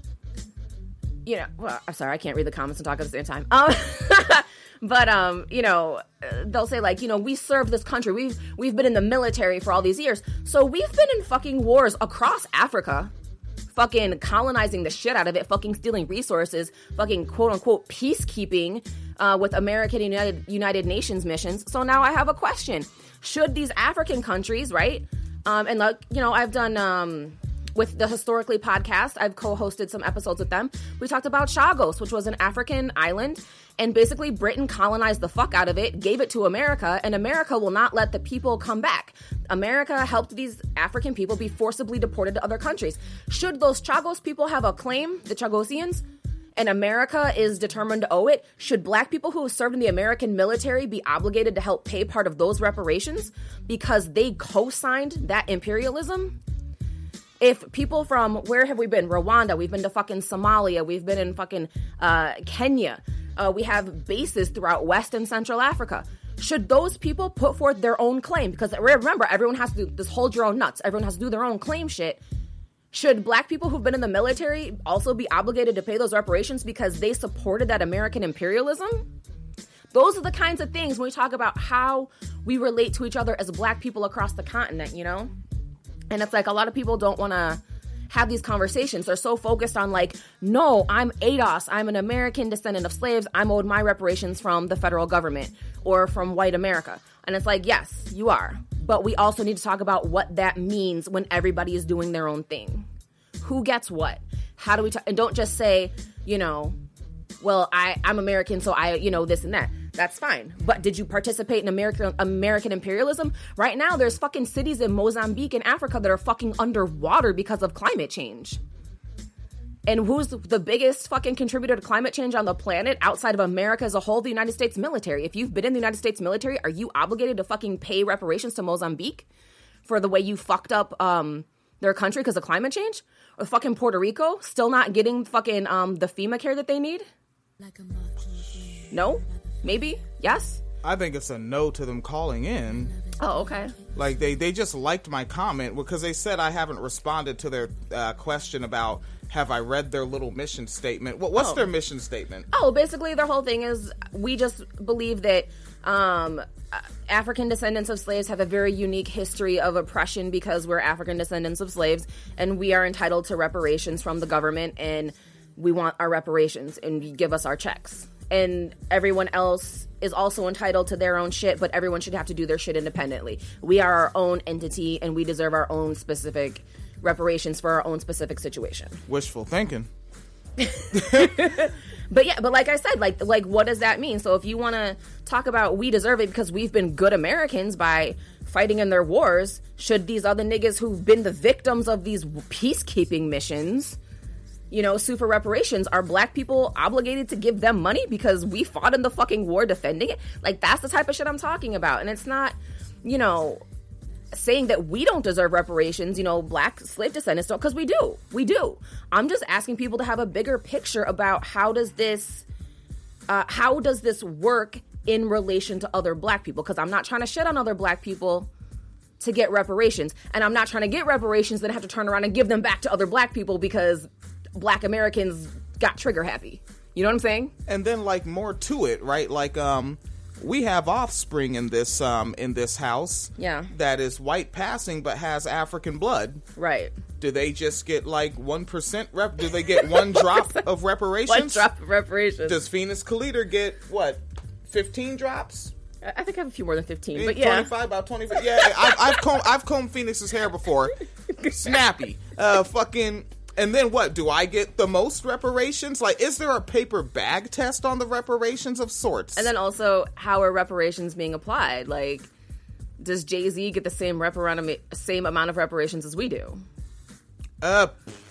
Speaker 2: you know, well, I'm sorry, I can't read the comments and talk at the same time. Um, but, um, you know, they'll say like, you know, we serve this country. We've, we've been in the military for all these years. So we've been in fucking wars across Africa, fucking colonizing the shit out of it, fucking stealing resources, fucking quote unquote peacekeeping, Uh, with American United United Nations missions. So now I have a question. Should these African countries, right? Um, and like, you know, I've done, um, with the Historically podcast, I've co-hosted some episodes with them. We talked about Chagos, which was an African island. And basically Britain colonized the fuck out of it, gave it to America, and America will not let the people come back. America helped these African people be forcibly deported to other countries. Should those Chagos people have a claim, the Chagosians, and America is determined to owe it, should Black people who have served in the American military be obligated to help pay part of those reparations because they co-signed that imperialism? If people from, where have we been? Rwanda, we've been to fucking Somalia, we've been in fucking uh, Kenya, uh, we have bases throughout West and Central Africa. Should those people put forth their own claim? Because remember, everyone has to do this hold your own nuts. Everyone has to do their own claim shit. Should Black people who've been in the military also be obligated to pay those reparations because they supported that American imperialism? Those are the kinds of things when we talk about how we relate to each other as Black people across the continent, you know? And it's like a lot of people don't want to have these conversations. They're so focused on like, no, I'm A D O S. I'm an American descendant of slaves. I'm owed my reparations from the federal government or from white America. And it's like, yes, you are. But we also need to talk about what that means when everybody is doing their own thing. Who gets what? How do we talk? And don't just say, you know, well, I, I'm American, so I, you know, this and that. That's fine. But did you participate in American American imperialism? Right now, there's fucking cities in Mozambique and Africa that are fucking underwater because of climate change. And who's the biggest fucking contributor to climate change on the planet outside of America as a whole? The United States military. If you've been in the United States military, are you obligated to fucking pay reparations to Mozambique for the way you fucked up um, their country because of climate change? Or fucking Puerto Rico still not getting fucking um, the FEMA care that they need? No? Maybe? Yes?
Speaker 1: I think it's a no to them calling in.
Speaker 2: Oh, okay.
Speaker 1: Like, they, they just liked my comment because they said I haven't responded to their uh, question about have I read their little mission statement. What, what's
Speaker 2: oh.
Speaker 1: their mission statement?
Speaker 2: Oh, basically their whole thing is we just believe that um, African descendants of slaves have a very unique history of oppression because we're African descendants of slaves, and we are entitled to reparations from the government, and we want our reparations, and you give us our checks. And everyone else is also entitled to their own shit, but everyone should have to do their shit independently. We are our own entity, and we deserve our own specific reparations for our own specific situation.
Speaker 1: Wishful thinking.
Speaker 2: But yeah, but like I said, like like what does that mean? So if you want to talk about we deserve it because we've been good Americans by fighting in their wars, should these other niggas who've been the victims of these peacekeeping missions, you know, sue for reparations. Are black people obligated to give them money because we fought in the fucking war defending it? Like, that's the type of shit I'm talking about. And it's not, you know, saying that we don't deserve reparations, you know, black slave descendants don't, because we do. We do. I'm just asking people to have a bigger picture about how does this, uh, how does this work in relation to other black people? Because I'm not trying to shit on other black people to get reparations. And I'm not trying to get reparations then have to turn around and give them back to other black people because black Americans got trigger happy. You know what I'm saying?
Speaker 1: And then, like, more to it, right? Like, um, we have offspring in this um in this house.
Speaker 2: Yeah.
Speaker 1: That is white passing but has African blood.
Speaker 2: Right.
Speaker 1: Do they just get like one percent rep? Do they get one drop of reparations?
Speaker 2: One drop of reparations.
Speaker 1: Does Phoenix Calida get what? Fifteen drops?
Speaker 2: I think I have a few more than fifteen, but yeah.
Speaker 1: twenty-five, about twenty-five. Yeah, I've, I've combed I've combed Phoenix's hair before. Snappy. Uh, fucking. And then what? Do I get the most reparations? Like, is there a paper bag test on the reparations of sorts?
Speaker 2: And then also, how are reparations being applied? Like, does Jay-Z get the same reparan- same amount of reparations as we do?
Speaker 1: Uh,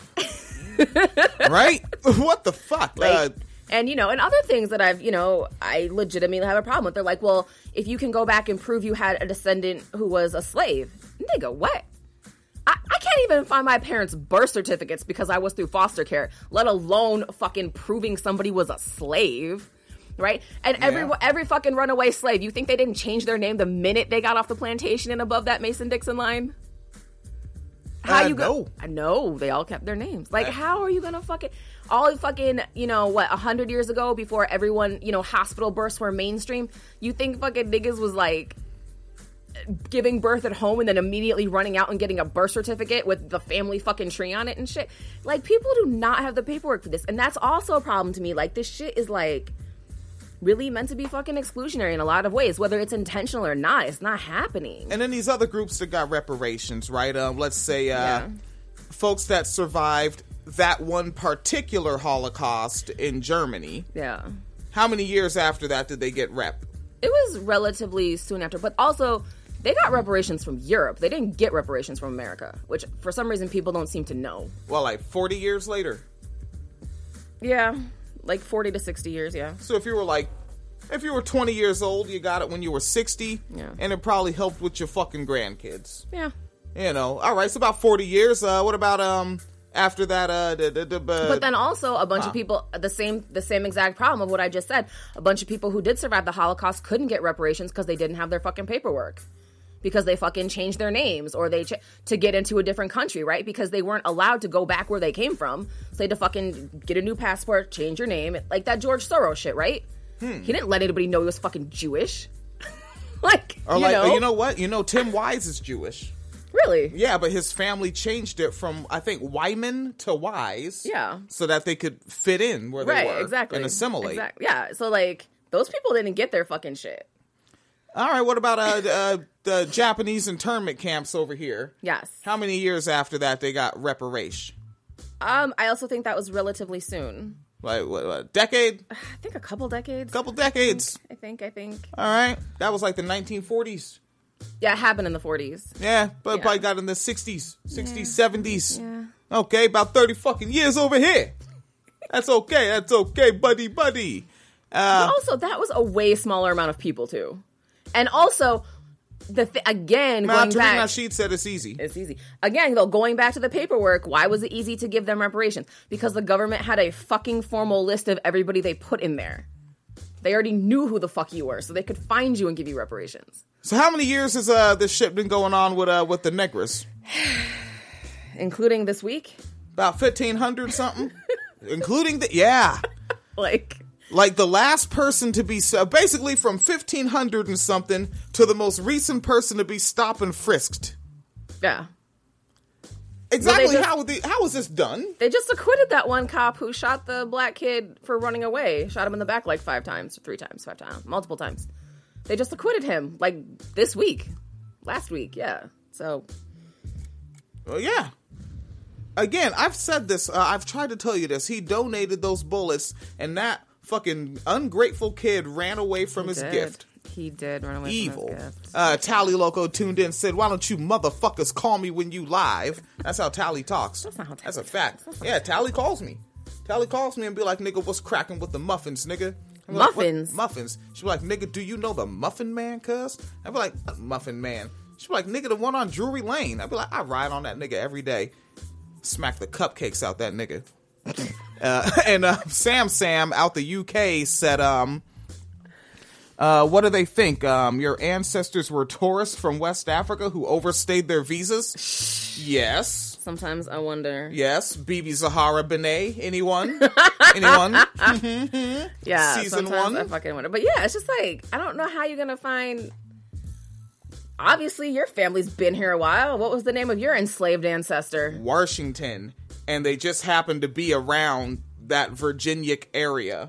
Speaker 1: right? What the fuck?
Speaker 2: Like,
Speaker 1: uh,
Speaker 2: and, you know, and other things that I've, you know, I legitimately have a problem with. They're like, well, if you can go back and prove you had a descendant who was a slave. Nigga, what? I, I can't even find my parents' birth certificates because I was through foster care, let alone fucking proving somebody was a slave, right? And
Speaker 1: Yeah.
Speaker 2: every every fucking runaway slave, you think they didn't change their name the minute they got off the plantation and above that Mason-Dixon line? How
Speaker 1: Uh,
Speaker 2: you go?
Speaker 1: no.
Speaker 2: I know they all kept their names. Like,
Speaker 1: Uh,
Speaker 2: how are you gonna fucking all fucking you know what? A hundred years ago, before everyone you know hospital births were mainstream, you think fucking niggas was like giving birth at home and then immediately running out and getting a birth certificate with the family fucking tree on it and shit? Like, people do not have the paperwork for this, and that's also a problem to me. Like, this shit is like really meant to be fucking exclusionary in a lot of ways, whether it's intentional or not. It's not happening.
Speaker 1: and then these other groups that got reparations, right? Um, let's say uh,
Speaker 2: Yeah.
Speaker 1: folks that survived that one particular Holocaust in Germany.
Speaker 2: Yeah.
Speaker 1: How many years after that did they get rep?
Speaker 2: It was relatively soon after, but also they got reparations from Europe. They didn't get reparations from America, which for some reason people don't seem to know.
Speaker 1: Well, like forty years later.
Speaker 2: Yeah, like forty to sixty years, yeah.
Speaker 1: So if you were like, if you were twenty years old, you got it when you were sixty,
Speaker 2: Yeah.
Speaker 1: and it probably helped with your fucking grandkids.
Speaker 2: Yeah.
Speaker 1: You know, all right, so about forty years. Uh, what about um after that? Uh, the, the, the, uh,
Speaker 2: But then also a bunch
Speaker 1: uh,
Speaker 2: of people, the same the same exact problem of what I just said. A bunch of people who did survive the Holocaust couldn't get reparations because they didn't have their fucking paperwork. Because they fucking changed their names or they ch- to get into a different country, right? Because they weren't allowed to go back where they came from. So they had to fucking get a new passport, change your name. Like that George Soros shit, right?
Speaker 1: Hmm.
Speaker 2: He didn't let anybody know he was fucking Jewish. like,
Speaker 1: or
Speaker 2: you
Speaker 1: like,
Speaker 2: know?
Speaker 1: you know what? You know, Tim Wise is Jewish.
Speaker 2: Really?
Speaker 1: Yeah, but his family changed it from, I think, Wyman to Wise.
Speaker 2: Yeah.
Speaker 1: So that they could fit in where they
Speaker 2: Right,
Speaker 1: were.
Speaker 2: exactly.
Speaker 1: And assimilate.
Speaker 2: Exactly. Yeah, so like, those people didn't get their fucking shit.
Speaker 1: All right, what about uh, uh, the Japanese internment camps over here?
Speaker 2: Yes.
Speaker 1: How many years after that they got reparation?
Speaker 2: Um, I also think that was relatively soon.
Speaker 1: Like, what, what, decade?
Speaker 2: I think a couple decades.
Speaker 1: Couple decades.
Speaker 2: I think, I think.
Speaker 1: All right. That was like the nineteen forties.
Speaker 2: Yeah, it happened in the forties.
Speaker 1: Yeah, but
Speaker 2: Yeah.
Speaker 1: probably got in the sixties, sixties,
Speaker 2: Yeah.
Speaker 1: seventies.
Speaker 2: Yeah.
Speaker 1: Okay, about thirty fucking years over here. That's okay. That's okay, buddy, buddy. Uh,
Speaker 2: But also, that was a way smaller amount of people, too. And also, the th- again,
Speaker 1: nah,
Speaker 2: going
Speaker 1: Tariq
Speaker 2: back...
Speaker 1: Nasheed said it's easy.
Speaker 2: It's easy. Again, though, going back to the paperwork, why was it easy to give them reparations? Because the government had a fucking formal list of everybody they put in there. They already knew who the fuck you were, so they could find you and give you reparations.
Speaker 1: So how many years has uh, this shit been going on with uh, with the Negras?
Speaker 2: Including this week?
Speaker 1: About fifteen hundred something? Including the... Yeah.
Speaker 2: Like...
Speaker 1: Like the last person to be... Uh, basically from fifteen hundred and something to the most recent person to be stopped and frisked.
Speaker 2: Yeah.
Speaker 1: Exactly
Speaker 2: just-
Speaker 1: how the, how was this done?
Speaker 2: They just acquitted that one cop who shot the black kid for running away. Shot him in the back like five times, three times, five times, multiple times. They just acquitted him like this week, last week, yeah. So,
Speaker 1: Well, yeah. Again, I've said this. Uh, I've tried to tell you this. He donated those bullets, and that fucking ungrateful kid ran away from his
Speaker 2: did.
Speaker 1: gift.
Speaker 2: He did run away
Speaker 1: Evil.
Speaker 2: from his gift.
Speaker 1: Uh, Tally Loco tuned in and said, "Why don't you motherfuckers call me when you live?" That's how Tally talks.
Speaker 2: That's not how Tally
Speaker 1: That's a fact. Yeah, Tally calls me. Tally calls me and be like, nigga, what's cracking with the muffins, nigga? I'm
Speaker 2: Muffins?
Speaker 1: Like, muffins. She be like, nigga, do you know the Muffin Man, cuz? I be like, Muffin Man. She be like, nigga, the one on Drury Lane. I be like, I ride on that nigga every day. Smack the cupcakes out that nigga. uh, and uh, Sam Sam out the U K said, um, uh, what do they think? Um, your ancestors were tourists from West Africa who overstayed their visas? Yes.
Speaker 2: Sometimes I wonder.
Speaker 1: Yes, Bibi Zahara Benet. Anyone? Anyone?
Speaker 2: Yeah,
Speaker 1: season
Speaker 2: sometimes
Speaker 1: one.
Speaker 2: I fucking wonder. But yeah, it's just like, I don't know how you're gonna find. Obviously, your family's been here a while. What was the name of your enslaved ancestor?
Speaker 1: Washington, and they just happened to be around that Virginia area.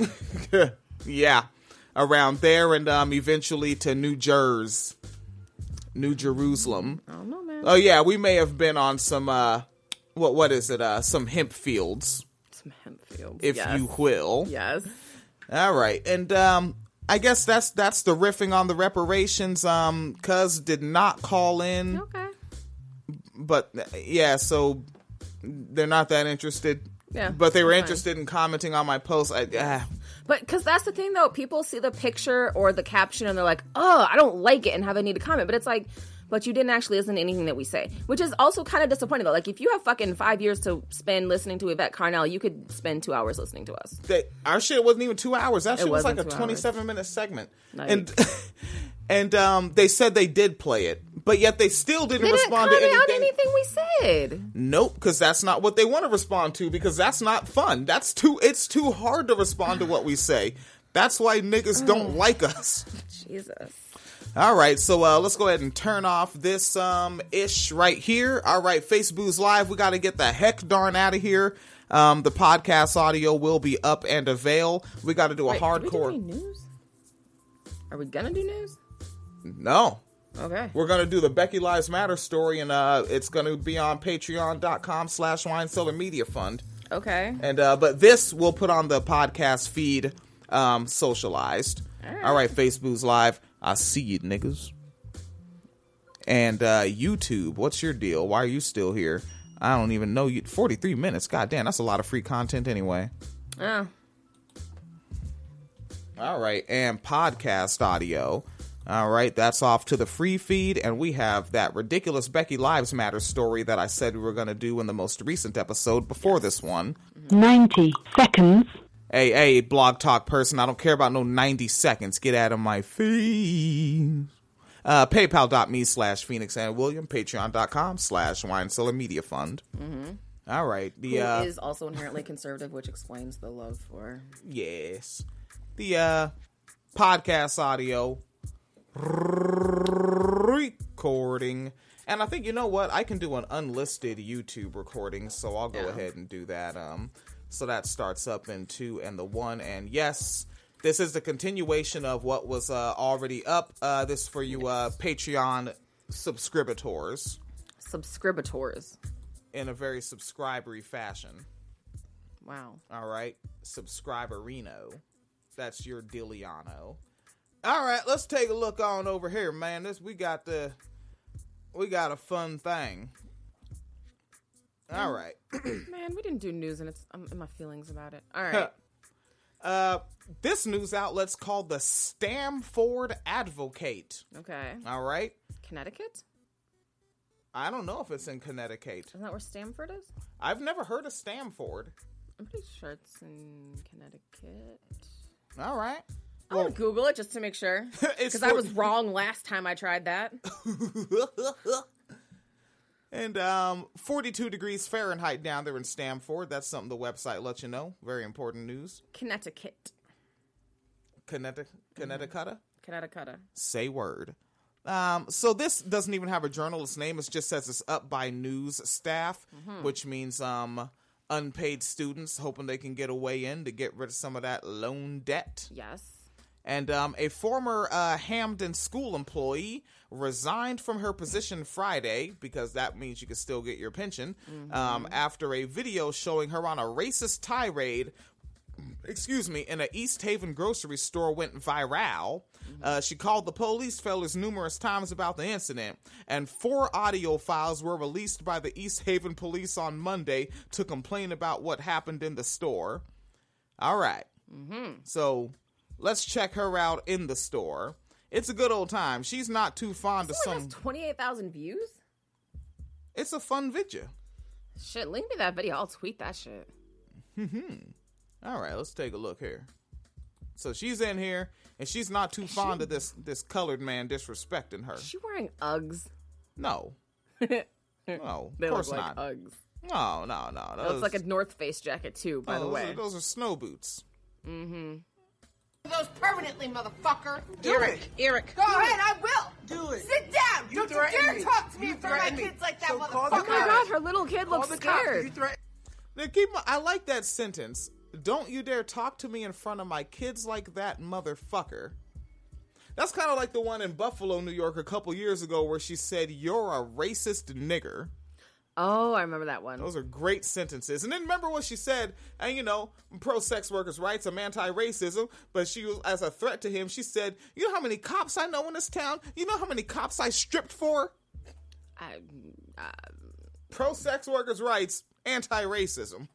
Speaker 1: Yeah, around there, and um, eventually to New Jersey, New Jerusalem.
Speaker 2: I don't know, man.
Speaker 1: Oh yeah, we may have been on some uh, what what is it? Uh, some hemp fields.
Speaker 2: Some hemp fields,
Speaker 1: if
Speaker 2: yes.
Speaker 1: you will.
Speaker 2: Yes.
Speaker 1: All right, and um, I guess that's that's the riffing on the reparations. Um, Cuz did not call in.
Speaker 2: Okay.
Speaker 1: But yeah, so they're not that interested.
Speaker 2: Yeah.
Speaker 1: But they were
Speaker 2: fine.
Speaker 1: interested in commenting on my post. I, uh,
Speaker 2: But because that's the thing, though, people see the picture or the caption and they're like, "Oh, I don't like it," and how they need to comment. But it's like, but you didn't actually listen to anything that we say, which is also kind of disappointing, though. Like, if you have fucking five years to spend listening to Yvette Carnell, you could spend two hours listening to us.
Speaker 1: they, our shit wasn't even two hours. That
Speaker 2: It
Speaker 1: shit was like
Speaker 2: wasn't
Speaker 1: a
Speaker 2: two
Speaker 1: twenty-seven
Speaker 2: hours.
Speaker 1: minute segment.
Speaker 2: Like-
Speaker 1: and and um, they said they did play it, but yet they still didn't
Speaker 2: They didn't
Speaker 1: respond
Speaker 2: comment
Speaker 1: to
Speaker 2: on
Speaker 1: anything.
Speaker 2: anything we said.
Speaker 1: Nope, because that's not what they want to respond to. Because that's not fun. That's too. It's too hard to respond to what we say. That's why niggas don't like us.
Speaker 2: Jesus.
Speaker 1: All right, so uh, let's go ahead and turn off this um ish right here. All right, Facebook's live. We got to get the heck darn out of here. Um, the podcast audio will be up and avail. We got to do a
Speaker 2: Wait,
Speaker 1: hardcore.
Speaker 2: Did we do any news? Are we gonna do news?
Speaker 1: No.
Speaker 2: Okay.
Speaker 1: We're going to do the Becky Lives Matter story, and uh, it's going to be on patreon.com slash wine cellar media fund.
Speaker 2: Okay.
Speaker 1: And uh, but this we'll put on the podcast feed, um, socialized.
Speaker 2: All right.
Speaker 1: All right, Facebook's live. I see you, niggas. And uh, YouTube, what's your deal? Why are you still here? I don't even know you. forty-three minutes. God damn, that's a lot of free content anyway.
Speaker 2: Oh.
Speaker 1: All right, and podcast audio. All right, that's off to the free feed, and we have that ridiculous Becky Lives Matter story that I said we were going to do in the most recent episode before this one.
Speaker 9: ninety seconds.
Speaker 1: Hey, hey, Blog Talk person, I don't care about no ninety seconds. Get out of my feed. Uh, PayPal.me slash Phoenix and William, Patreon.com slash Wine Cellar Media Fund.
Speaker 2: Mm-hmm.
Speaker 1: All right. The,
Speaker 2: Who
Speaker 1: uh,
Speaker 2: is also inherently conservative, which explains the love for...
Speaker 1: Yes. The uh, podcast audio recording. And I think, you know what? I can do an unlisted YouTube recording, so I'll go
Speaker 2: Yeah.
Speaker 1: ahead and do that. Um, so that starts up in two and the one. And yes, this is the continuation of what was uh, already up. Uh, this is for you uh, Patreon subscribitors.
Speaker 2: Subscribitors.
Speaker 1: In a very subscribery fashion.
Speaker 2: Wow.
Speaker 1: All right. Subscriberino. That's your Diliano. All right, let's take a look on over here, man. This we got the we got a fun thing. All right.
Speaker 2: Man, we didn't do news, and it's I'm in my feelings about it. All right.
Speaker 1: uh, this news outlet's called the Stamford Advocate.
Speaker 2: Okay.
Speaker 1: All right.
Speaker 2: Connecticut?
Speaker 1: I don't know if it's in Connecticut.
Speaker 2: Isn't that where Stamford is?
Speaker 1: I've never heard of Stamford.
Speaker 2: I'm pretty sure it's in Connecticut.
Speaker 1: All right.
Speaker 2: I'm
Speaker 1: Well,
Speaker 2: gonna Google it just to make sure,
Speaker 1: It's
Speaker 2: because I
Speaker 1: for-
Speaker 2: was wrong last time I tried that.
Speaker 1: And um, forty-two degrees Fahrenheit down there in Stamford. That's something the website lets you know. Very important news.
Speaker 2: Connecticut.
Speaker 1: Connecticut? Connecticut?
Speaker 2: Connecticut.
Speaker 1: Say word. Um, so this doesn't even have a journalist name. It just says it's up by news staff,
Speaker 2: Mhm.
Speaker 1: which means um, unpaid students hoping they can get a way in to get rid of some of that loan debt.
Speaker 2: Yes.
Speaker 1: And um, a former uh, Hamden school employee resigned from her position Friday, because that means you can still get your pension,
Speaker 2: Mhm.
Speaker 1: um, after a video showing her on a racist tirade excuse me, in a East Haven grocery store went viral. Uh, she called the police fellas numerous times about the incident, and four audio files were released by the East Haven police on Monday to complain about what happened in the store. All right. Mm-hmm. So let's check her out in the store. It's a good old time. She's not too fond
Speaker 2: this
Speaker 1: of
Speaker 2: one
Speaker 1: some...
Speaker 2: has twenty-eight thousand views?
Speaker 1: It's a fun video.
Speaker 2: Shit, link me that video. I'll tweet that shit.
Speaker 1: Mm-hmm. All right, let's take a look here. So she's in here, and she's not too fond of this this colored man disrespecting her.
Speaker 2: Is she wearing Uggs?
Speaker 1: No. No,
Speaker 2: They
Speaker 1: of course
Speaker 2: look like
Speaker 1: not.
Speaker 2: Uggs.
Speaker 1: No, no, no.
Speaker 2: It looks like a North Face jacket, too, by
Speaker 1: oh,
Speaker 2: the
Speaker 1: those
Speaker 2: way.
Speaker 1: Are, those are snow boots.
Speaker 2: Mm-hmm.
Speaker 10: Those permanently, motherfucker.
Speaker 11: Do Eric, it. Eric.
Speaker 10: Go ahead, I will.
Speaker 11: Do it.
Speaker 10: Sit down.
Speaker 11: You
Speaker 10: Don't you dare
Speaker 11: me.
Speaker 10: talk to me
Speaker 11: You
Speaker 10: in front of my
Speaker 11: threaten me.
Speaker 10: kids like that,
Speaker 11: So call
Speaker 10: motherfucker.
Speaker 11: the
Speaker 2: Oh my god, her little kid looks
Speaker 11: Call the cops.
Speaker 2: scared.
Speaker 11: You threat-
Speaker 1: Now, keep my, I like that sentence. Don't you dare talk to me in front of my kids like that, motherfucker. That's kind of like the one in Buffalo, New York, a couple years ago where she said, "You're a racist nigger."
Speaker 2: Oh, I remember that one.
Speaker 1: Those are great sentences. And then remember what she said, and you know, I'm pro-sex workers' rights, I'm anti-racism, but she was, as a threat to him, she said, "You know how many cops I know in this town? You know how many cops I stripped for?"
Speaker 2: I, uh,
Speaker 1: Pro-sex workers' rights, anti-racism.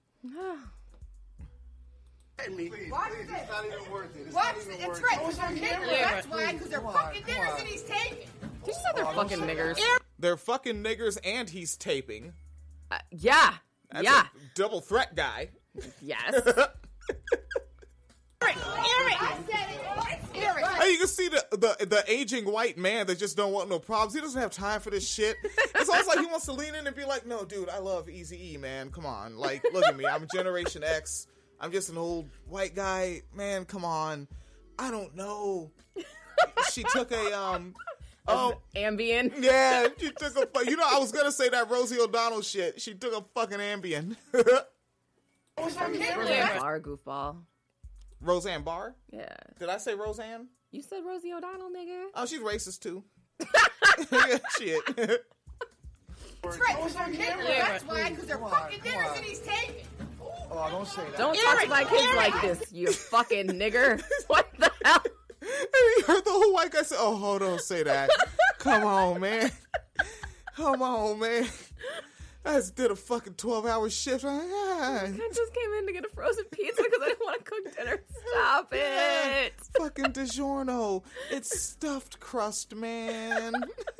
Speaker 11: Me.
Speaker 10: Watch
Speaker 11: Please,
Speaker 10: this.
Speaker 11: it's not even worth it. It's
Speaker 10: Watch
Speaker 11: not even
Speaker 10: this. It's
Speaker 11: worth
Speaker 10: right.
Speaker 11: it.
Speaker 10: Because they're niggers.
Speaker 11: Yeah,
Speaker 10: That's why.
Speaker 11: please.
Speaker 10: Because they're
Speaker 11: Come on,
Speaker 10: fucking
Speaker 11: come
Speaker 10: niggers
Speaker 11: on.
Speaker 10: and he's taking.
Speaker 2: did you say they're
Speaker 11: Oh, don't
Speaker 2: fucking
Speaker 11: say
Speaker 2: niggers?
Speaker 11: that.
Speaker 1: They're fucking niggers and he's taping.
Speaker 2: Uh, yeah.
Speaker 1: That's
Speaker 2: yeah.
Speaker 1: a double threat guy.
Speaker 2: Yes.
Speaker 10: Eric, Eric. I said it. Eric.
Speaker 1: Hey, you can see the, the the aging white man that just don't want no problems. He doesn't have time for this shit. It's almost like he wants to lean in and be like, "No, dude, I love Eazy-E, man. Come on. Like, look at me. I'm Generation X. I'm just an old white guy. Man, come on. I don't know." She took a, um... Oh,
Speaker 2: Ambien.
Speaker 1: yeah, she took a... fu- You know, I was going to say that Rosie O'Donnell shit. She took a fucking Ambien.
Speaker 2: Roseanne Barr, goofball.
Speaker 1: Roseanne Barr?
Speaker 2: Yeah.
Speaker 1: Did I say Roseanne?
Speaker 2: You said Rosie O'Donnell, nigga.
Speaker 1: Oh, she's racist, too. Yeah, shit.
Speaker 10: That's right. Because they're niggers. That's why. Because they're
Speaker 11: Come on,
Speaker 10: fucking
Speaker 11: come
Speaker 10: niggers
Speaker 11: on.
Speaker 10: and he's taking.
Speaker 11: Oh, don't say that.
Speaker 2: Don't talk to my kids like this, you fucking nigger. What the hell?
Speaker 1: And you heard the whole white guy say, "Oh, hold on, say that. Come on, man. Come on, man. I just did a fucking twelve-hour shift. I
Speaker 2: I just came in to get a frozen pizza because I didn't want to cook dinner. Stop it.
Speaker 1: fucking DiGiorno. It's stuffed crust, man."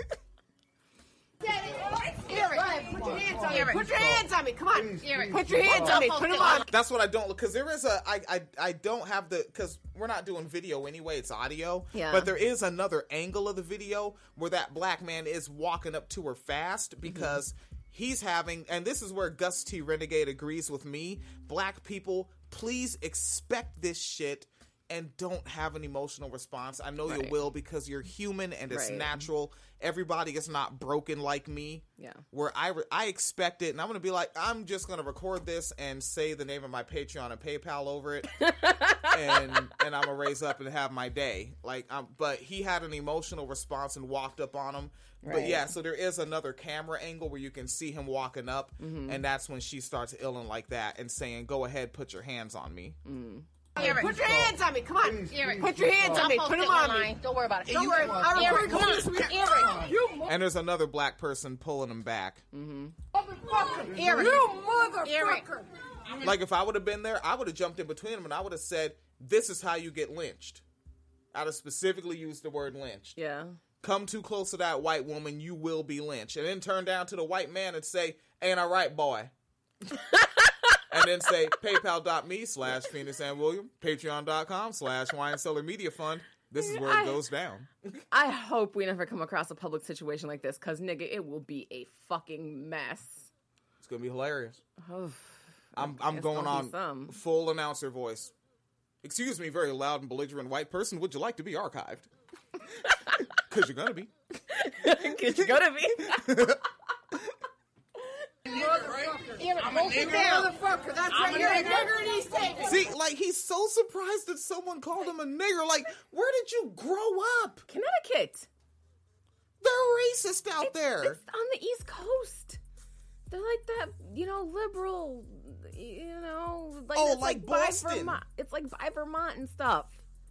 Speaker 10: Eric, put your hands on me. Put your hands on me. Come on.
Speaker 11: Please,
Speaker 10: Eric,
Speaker 11: please,
Speaker 10: put your hands
Speaker 11: please.
Speaker 10: on me. Put them on.
Speaker 1: That's what I don't, because there is a, I, I, I don't have the, because we're not doing video anyway, it's audio.
Speaker 2: Yeah.
Speaker 1: But there is another angle of the video where that black man is walking up to her fast because he's having, and this is where Gus T. Renegade agrees with me, black people, please expect this shit and don't have an emotional response. I know you
Speaker 2: Right.
Speaker 1: will because you're human and it's
Speaker 2: Right.
Speaker 1: natural. Everybody is not broken like me.
Speaker 2: Yeah.
Speaker 1: Where I, re- I expect it, and I'm going to be like, I'm just going to record this and say the name of my Patreon and PayPal over it, and and I'm going to raise up and have my day. Like, um, but he had an emotional response and walked up on him. But
Speaker 2: Right.
Speaker 1: yeah, so there is another camera angle where you can see him walking up, and that's when she starts illing like that and saying, "Go ahead, put your hands on me."
Speaker 2: Mm.
Speaker 10: Eric, put your hands on me. Come on.
Speaker 11: Please,
Speaker 10: Eric,
Speaker 11: please,
Speaker 10: put your hands
Speaker 11: please.
Speaker 10: on me.
Speaker 5: I'll
Speaker 10: Put them
Speaker 5: post it
Speaker 10: on me.
Speaker 5: online. Don't worry about it.
Speaker 10: Don't worry.
Speaker 11: Come on.
Speaker 10: I'll
Speaker 5: Eric,
Speaker 10: record
Speaker 5: come on.
Speaker 10: this with
Speaker 5: Eric.
Speaker 10: You
Speaker 1: And there's another black person pulling him back.
Speaker 10: motherfucker.
Speaker 5: Eric.
Speaker 10: You motherfucker.
Speaker 5: Eric.
Speaker 1: Like, if I would have been there, I would have jumped in between them and I would have said, "This is how you get lynched." I'd have specifically used the word lynched.
Speaker 2: Yeah.
Speaker 1: Come too close to that white woman, you will be lynched. And then turn down to the white man and say, "Ain't I right, boy?" And then say, paypal.me slash Phoenix and William, patreon.com slash Wine Cellar Media Fund. This is where it
Speaker 2: I-
Speaker 1: goes down.
Speaker 2: I hope we never come across a public situation like this because, nigga, it will be a fucking mess.
Speaker 1: It's going to be hilarious.
Speaker 2: Oh,
Speaker 1: I'm I'm
Speaker 2: It's
Speaker 1: going
Speaker 2: gonna
Speaker 1: on
Speaker 2: be some.
Speaker 1: full announcer voice. "Excuse me, very loud and belligerent white person, would you like to be archived?" Because you're going to be.
Speaker 2: Because you're going to be.
Speaker 10: Eric, I'm a nigger. Motherfucker. That's right. You're a nigger and he's taking.
Speaker 1: See, like, he's so surprised that someone called him a nigger. Like, where did you grow up?
Speaker 2: Connecticut.
Speaker 1: They're racist out there.
Speaker 2: It's on the East Coast. They're like that, you know, liberal, you know, like
Speaker 1: oh,
Speaker 2: it's
Speaker 1: like,
Speaker 2: like
Speaker 1: Boston.
Speaker 2: By Vermont. It's like by Vermont and stuff.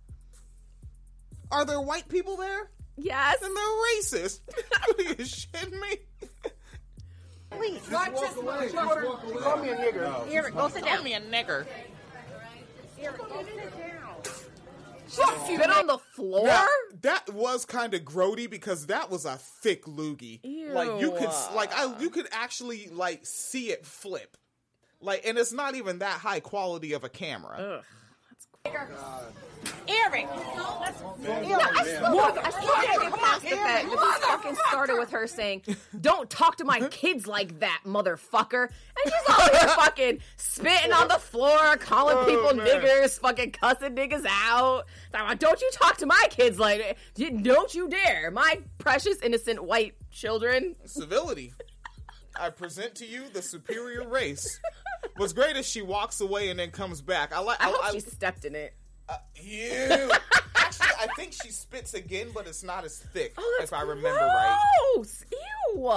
Speaker 1: Are there white people there?
Speaker 2: Yes.
Speaker 1: Then they're racist. Are you shitting me?
Speaker 10: Please,
Speaker 11: Just walk away. Just walk away. Call me a nigger.
Speaker 10: No. Eric, go sit down.
Speaker 1: Call me a nigger.
Speaker 10: Eric, go sit down.
Speaker 2: She spit on the floor?
Speaker 1: Now, that was kind of grody because that was a thick loogie.
Speaker 2: Ew.
Speaker 1: Like you could, like I, you could actually like see it flip. Like, and it's not even that high quality of a camera.
Speaker 2: Ugh.
Speaker 10: Eric!
Speaker 2: No, I still, I still can't get past the fact that this fucking started with her saying, "Don't talk to my kids like that, motherfucker." And she's all here fucking spitting on the floor, calling
Speaker 1: Oh,
Speaker 2: people
Speaker 1: man.
Speaker 2: niggers, fucking cussing niggas out. Don't you talk to my kids like that. Don't you dare. My precious, innocent white children.
Speaker 1: Civility. I present to you the superior race. What's great is she walks away and then comes back. I like.
Speaker 2: I hope
Speaker 1: I,
Speaker 2: she stepped in it.
Speaker 1: Uh, ew. Actually, I think she spits again, but it's not as thick,
Speaker 2: Oh, that's
Speaker 1: if I remember right.
Speaker 2: gross. Ew.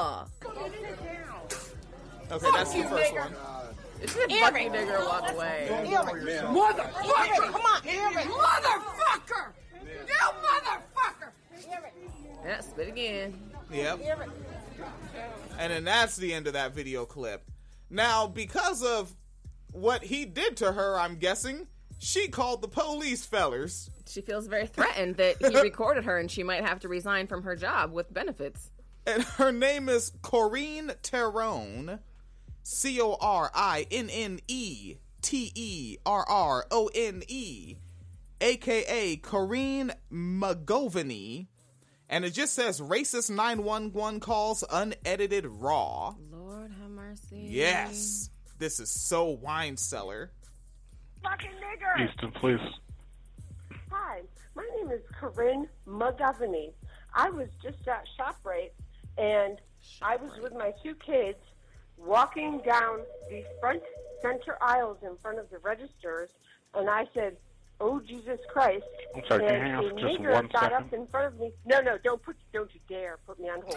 Speaker 1: Okay, that's the first one.
Speaker 2: It's a fucking nigger and walk away.
Speaker 10: Eric! Motherfucker! Come on, Eric! Motherfucker! You motherfucker! Eric!
Speaker 2: Yeah, spit again.
Speaker 1: Yep.
Speaker 10: Eric!
Speaker 1: And then that's the end of that video clip. Now, because of what he did to her, I'm guessing, she called the police, fellers.
Speaker 2: She feels very threatened that he recorded her and she might have to resign from her job with benefits.
Speaker 1: And her name is Corinne Terrone. C O R I N N E T E R R O N E. A K A Corinne Magovany. And it just says racist nine one one calls unedited raw.
Speaker 2: Lord have mercy.
Speaker 1: Yes. This is so wine cellar.
Speaker 12: Fucking nigger.
Speaker 13: Easton, please.
Speaker 12: Hi, my name is Corinne Magovany. I was just at ShopRite, and I was with my two kids walking down the front center aisles in front of the registers, and I said, "Oh, Jesus Christ."
Speaker 13: I'm sorry, can you hang
Speaker 12: and
Speaker 13: on
Speaker 12: a
Speaker 13: for just
Speaker 12: nigger
Speaker 13: one
Speaker 12: got
Speaker 13: second?
Speaker 12: up in front of me. No, no, don't put, don't you dare put me on hold.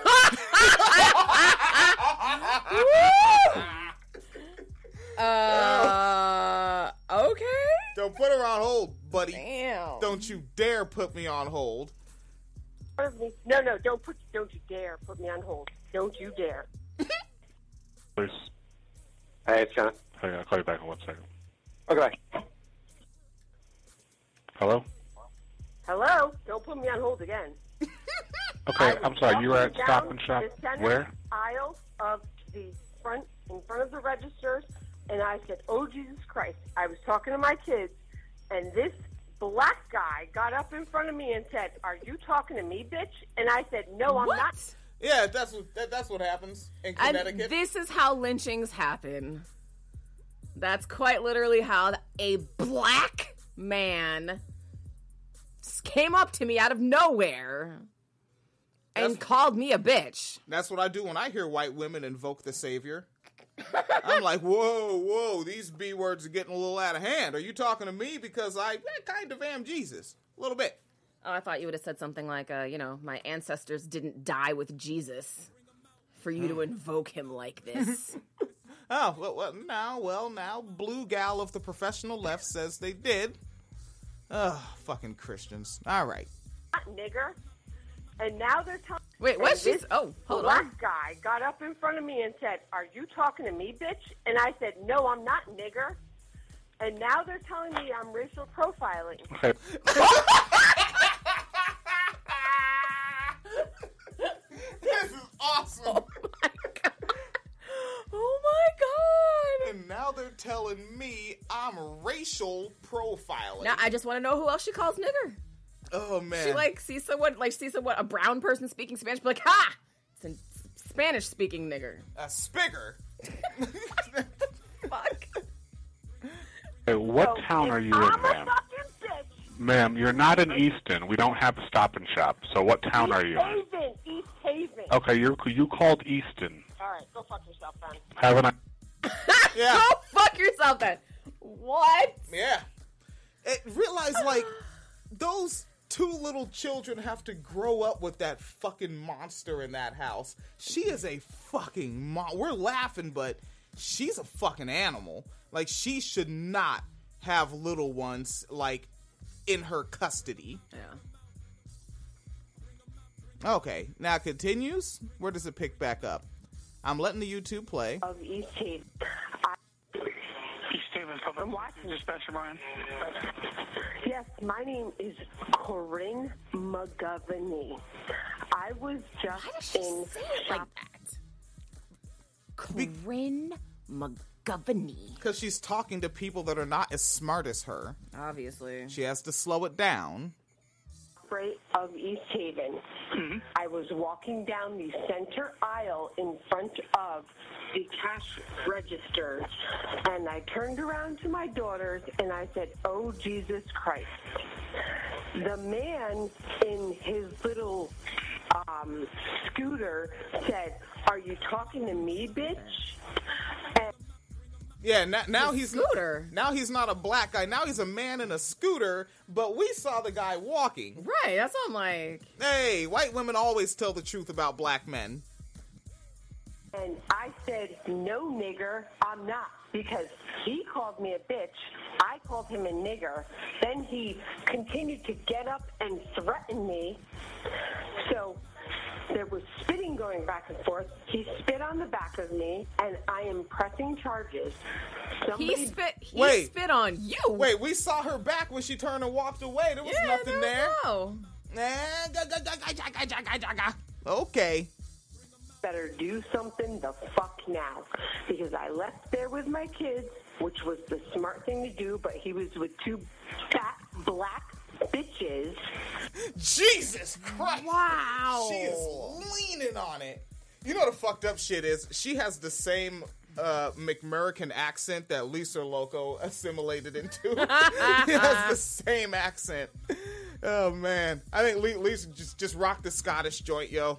Speaker 2: Uh, okay.
Speaker 1: Don't put her on hold, buddy.
Speaker 2: Damn.
Speaker 1: Don't you dare put me on hold.
Speaker 12: No, no, don't put, don't you dare put me on hold. Don't you dare.
Speaker 13: Please.
Speaker 8: Hey, it's John.
Speaker 13: Hey, I'll call you back in one second.
Speaker 8: Okay.
Speaker 13: Hello?
Speaker 12: Hello? Don't put me on hold again.
Speaker 13: Okay, I'm sorry, you were at
Speaker 12: Walking
Speaker 13: Stop
Speaker 12: down
Speaker 13: and Shop
Speaker 12: the center
Speaker 13: where?
Speaker 12: aisle of the front, in front of the registers, and I said, "Oh, Jesus Christ." I was talking to my kids, and this black guy got up in front of me and said, "Are you talking to me, bitch?" And I said, "No, I'm
Speaker 2: What?
Speaker 12: not."
Speaker 1: Yeah, that's what that, that's what happens in Connecticut.
Speaker 2: And this is how lynchings happen. That's quite literally how a black man came up to me out of nowhere and
Speaker 1: That's-
Speaker 2: called me a bitch.
Speaker 1: That's what I do when I hear white women invoke the savior. I'm like, whoa, whoa, these B words are getting a little out of hand. Are you talking to me? Because I, I kind of am Jesus. A little bit.
Speaker 2: Oh, I thought you would have said something like, uh, you know, my ancestors didn't die with Jesus for you to invoke him like this.
Speaker 1: Oh, well, well, now, well, now, blue gal of the professional left says they did. Ugh, fucking Christians. All right.
Speaker 12: Not nigger. And now they're telling.
Speaker 2: Wait, what's she? Oh, hold
Speaker 12: black
Speaker 2: on.
Speaker 12: guy got up in front of me and said, "Are you talking to me, bitch?" And I said, "No, I'm not, nigger." And now they're telling me I'm racial profiling.
Speaker 13: Okay.
Speaker 1: This is awesome.
Speaker 2: Oh my god!
Speaker 1: And now they're telling me I'm racial profiling.
Speaker 2: Now I just want to know who else she calls nigger.
Speaker 1: Oh man.
Speaker 2: She like sees someone like sees someone a brown person speaking Spanish, be like, ha! It's a Spanish speaking nigger.
Speaker 1: A spigger.
Speaker 2: Fuck.
Speaker 13: Hey, what
Speaker 12: So,
Speaker 13: town
Speaker 12: if
Speaker 13: are you
Speaker 12: I'm
Speaker 13: in,
Speaker 12: a
Speaker 13: ma'am?
Speaker 12: fucking bitch.
Speaker 13: Ma'am, you're not in Easton. We don't have a Stop and Shop. So what town
Speaker 12: East
Speaker 13: are you in?
Speaker 12: Haven, East Haven.
Speaker 13: Okay, you're, you called Easton.
Speaker 12: All right, go fuck yourself, then.
Speaker 13: Have a nice...
Speaker 1: Yeah.
Speaker 2: Go fuck yourself then. What?
Speaker 1: Yeah. It, realize, like, those two little children have to grow up with that fucking monster in that house. She is a fucking mon- We're laughing, but she's a fucking animal. Like, she should not have little ones, like, in her custody.
Speaker 2: Yeah.
Speaker 1: Okay, now it continues. Where does it pick back up? I'm letting the YouTube play.
Speaker 12: Of East Haven.
Speaker 14: East Haven Public Dispatcher Ryan.
Speaker 12: Yes, my name is Corinne McGovney. I was just
Speaker 2: Why does she
Speaker 12: in
Speaker 2: say it like that? Corinne McGovney.
Speaker 1: Because she's talking to people that are not as smart as her.
Speaker 2: Obviously.
Speaker 1: She has to slow it down.
Speaker 12: Right of East Haven. Mm-hmm. I was walking down the center aisle in front of the cash register, and I turned around to my daughters and I said, "Oh, Jesus Christ." The man in his little um, scooter said, "Are you talking to me, bitch?" And
Speaker 1: Yeah, now, now he's
Speaker 2: scooter.
Speaker 1: Now he's not a black guy. Now he's a man in a scooter. But we saw the guy walking.
Speaker 2: Right. That's what I'm like.
Speaker 1: Hey, white women always tell the truth about black men.
Speaker 12: And I said, "No, nigger, I'm not," because he called me a bitch. I called him a nigger. Then he continued to get up and threaten me. So there was spitting going back and forth. He spit on the back of me, and I am pressing charges. Somebody...
Speaker 2: He spit. He
Speaker 1: Wait.
Speaker 2: spit on you.
Speaker 1: Wait, we saw her back when she turned and walked away. There was
Speaker 2: Yeah,
Speaker 1: nothing
Speaker 2: there
Speaker 1: there.
Speaker 2: was
Speaker 1: Eh, Okay.
Speaker 12: Better do something the fuck now, because I left there with my kids, which was the smart thing to do, but he was with two fat black bitches.
Speaker 1: Jesus Christ.
Speaker 2: Wow.
Speaker 1: She is leaning on it. You know what the fucked up shit is? She has the same uh, McMurican accent that Lisa Loco assimilated into. She has the same accent. Oh, man. I think Lisa just, just rocked the Scottish joint, yo.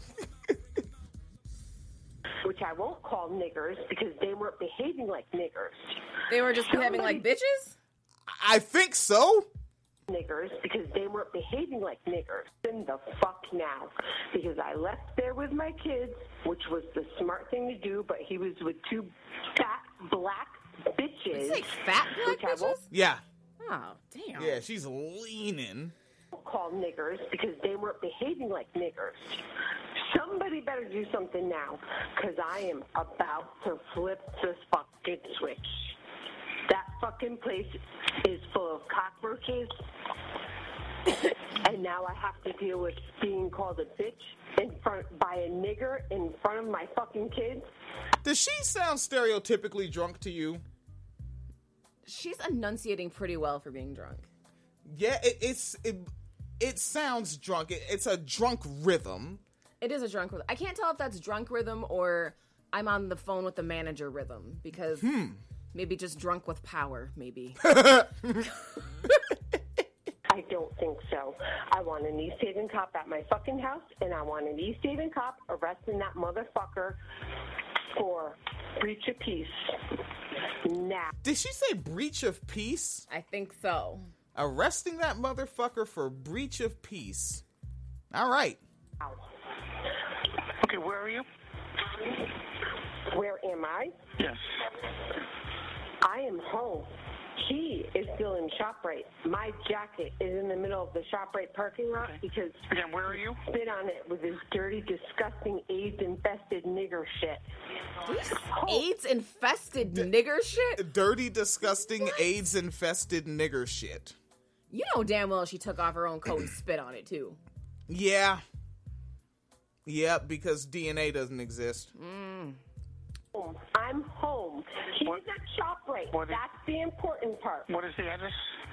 Speaker 12: Which I won't call niggers because they weren't behaving like niggers.
Speaker 2: They were just behaving like bitches?
Speaker 1: I think so.
Speaker 12: Niggers because they weren't behaving like niggers. Then the fuck now, because I left there with my kids, which was the smart thing to do, but he was with two fat black bitches.
Speaker 2: Did you say fat black
Speaker 12: which I won't
Speaker 2: bitches?
Speaker 1: Yeah.
Speaker 2: Oh, damn.
Speaker 1: Yeah, she's leaning.
Speaker 12: call niggers because they weren't behaving like niggers. Somebody better do something now, because I am about to flip this fucking switch. That fucking place is full of cockroaches, and now I have to deal with being called a bitch in front by a nigger in front of my fucking kids.
Speaker 1: Does she sound stereotypically drunk to you?
Speaker 2: She's enunciating pretty well for being drunk.
Speaker 1: Yeah, it, it's it, it sounds drunk. It, it's a drunk rhythm.
Speaker 2: It is a drunk rhythm. I can't tell if that's drunk rhythm or I'm on the phone with the manager rhythm, because
Speaker 1: hmm.
Speaker 2: maybe just drunk with power, maybe.
Speaker 12: I don't think so. I want an East Haven cop at my fucking house, and I want an East Haven cop arresting that motherfucker for breach of peace. Now.
Speaker 1: Did she say breach of peace?
Speaker 2: I think so.
Speaker 1: Arresting that motherfucker for breach of peace. All right.
Speaker 12: Ow.
Speaker 14: Okay, where are you?
Speaker 12: Where am I?
Speaker 14: Yes.
Speaker 12: I am home. He is still in ShopRite. My jacket is in the middle of the ShopRite parking lot
Speaker 14: okay.
Speaker 12: because
Speaker 14: again, where are you?
Speaker 12: Spit on it with his dirty, disgusting, AIDS-infested nigger shit.
Speaker 2: AIDS-infested D- nigger shit?
Speaker 1: Dirty, disgusting, what? AIDS-infested nigger shit.
Speaker 2: You know damn well she took off her own coat and spit on it, too.
Speaker 1: Yeah. Yeah, because D N A doesn't exist.
Speaker 2: Mm.
Speaker 12: I'm home. He's what? at ShopRite. What That's is, the important part.
Speaker 14: What is the address?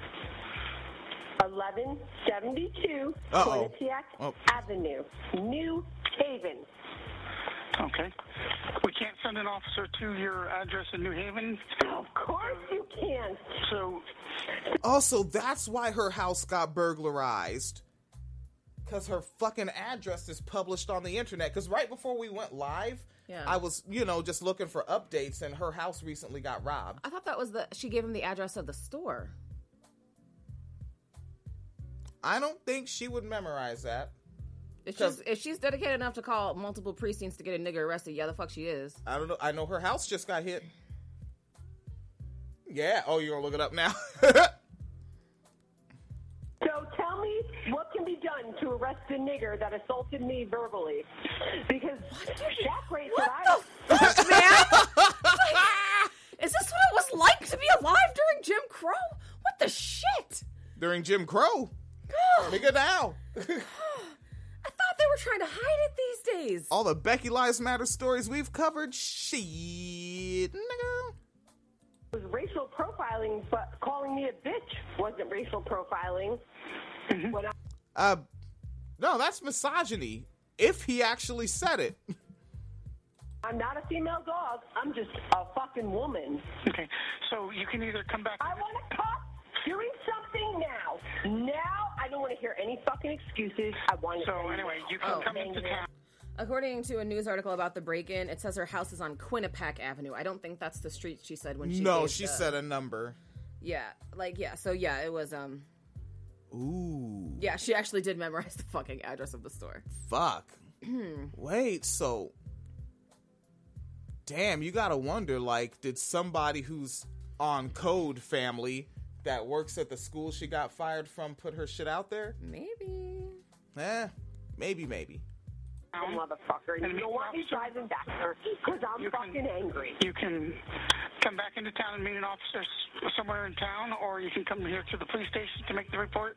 Speaker 12: eleven seventy-two
Speaker 1: Uh-oh.
Speaker 12: Quinnipiac
Speaker 1: oh.
Speaker 12: Avenue, New Haven.
Speaker 14: Okay. We can't send an officer to your address in New Haven?
Speaker 12: Of course you can.
Speaker 14: So.
Speaker 1: Also, that's why her house got burglarized. Because her fucking address is published on the internet. Because right before we went live, yeah. I was, you know, just looking for updates, and her house recently got robbed.
Speaker 2: I thought that was the, she gave him the address of the store.
Speaker 1: I don't think she would memorize that.
Speaker 2: If she's, if she's dedicated enough to call multiple precincts to get a nigger arrested, yeah, the fuck she is.
Speaker 1: I don't know. I know her house just got hit. Yeah. Oh, you're gonna look it up now?
Speaker 12: So tell me what can be done to arrest a nigger that assaulted me verbally. Because Shaq Ray said I...
Speaker 2: Fuck, man! Is this what it was like to be alive during Jim Crow? What the shit?
Speaker 1: During Jim Crow? Nigga now.
Speaker 2: I thought they were trying to hide it these days.
Speaker 1: All the Becky Lives Matter stories we've covered. Shit, nigga.
Speaker 12: It was racial profiling, but calling me a bitch wasn't racial profiling. When I-
Speaker 1: uh, no, that's misogyny. If he actually said it.
Speaker 12: I'm not a female dog. I'm just a fucking woman.
Speaker 14: Okay, so you can either come back...
Speaker 12: I want a cop doing something now. Now, I don't want to hear any fucking excuses. I want to...
Speaker 14: So anyway, you can
Speaker 2: Oh.
Speaker 14: come into town.
Speaker 2: According to a news article about the break-in, it says her house is on Quinnipiac Avenue. I don't think that's the street she said when she
Speaker 1: No,
Speaker 2: gave
Speaker 1: she
Speaker 2: the-
Speaker 1: said a number.
Speaker 2: Yeah, like, yeah, so yeah, it was, um...
Speaker 1: Ooh.
Speaker 2: Yeah, she actually did memorize the fucking address of the store.
Speaker 1: Fuck. Wait, so... Damn, you gotta wonder, like, did somebody who's on Code Family that works at the school she got fired from put her shit out there?
Speaker 2: Maybe.
Speaker 1: Eh, maybe, maybe.
Speaker 12: Motherfucker. You don't want me driving back there because I'm
Speaker 14: You can-
Speaker 12: fucking angry.
Speaker 14: You can come back into town and meet an officer s- somewhere in town, or you can come here to the police station to make the report.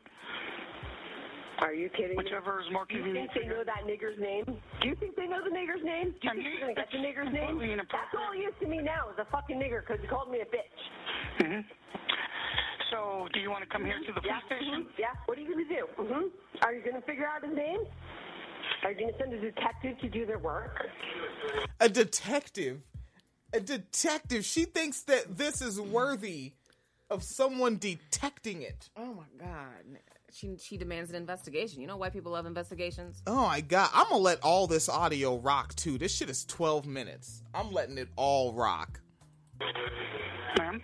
Speaker 12: Are you kidding
Speaker 14: Whichever
Speaker 12: me?
Speaker 14: is more
Speaker 12: Do you
Speaker 14: convenient
Speaker 12: think they
Speaker 14: for you.
Speaker 12: know that nigger's name? Do you think they know the nigger's name? Do you think you're going to get the nigger's name?
Speaker 14: completely
Speaker 12: That's all he is to me now is a fucking nigger because he called me a bitch.
Speaker 14: hmm So, do you want to come here to the police
Speaker 12: Yeah,
Speaker 14: station?
Speaker 12: mhm, yeah. What are you going to do? hmm Are you going to figure out his name? Are you going to send a detective to do their work?
Speaker 1: A detective? A detective? She thinks that this is worthy of someone detecting it.
Speaker 2: Oh my god. She she demands an investigation. You know why people love investigations?
Speaker 1: Oh my god, I'm gonna let all this audio rock too. This shit is twelve minutes. I'm letting it all rock.
Speaker 14: Ma'am?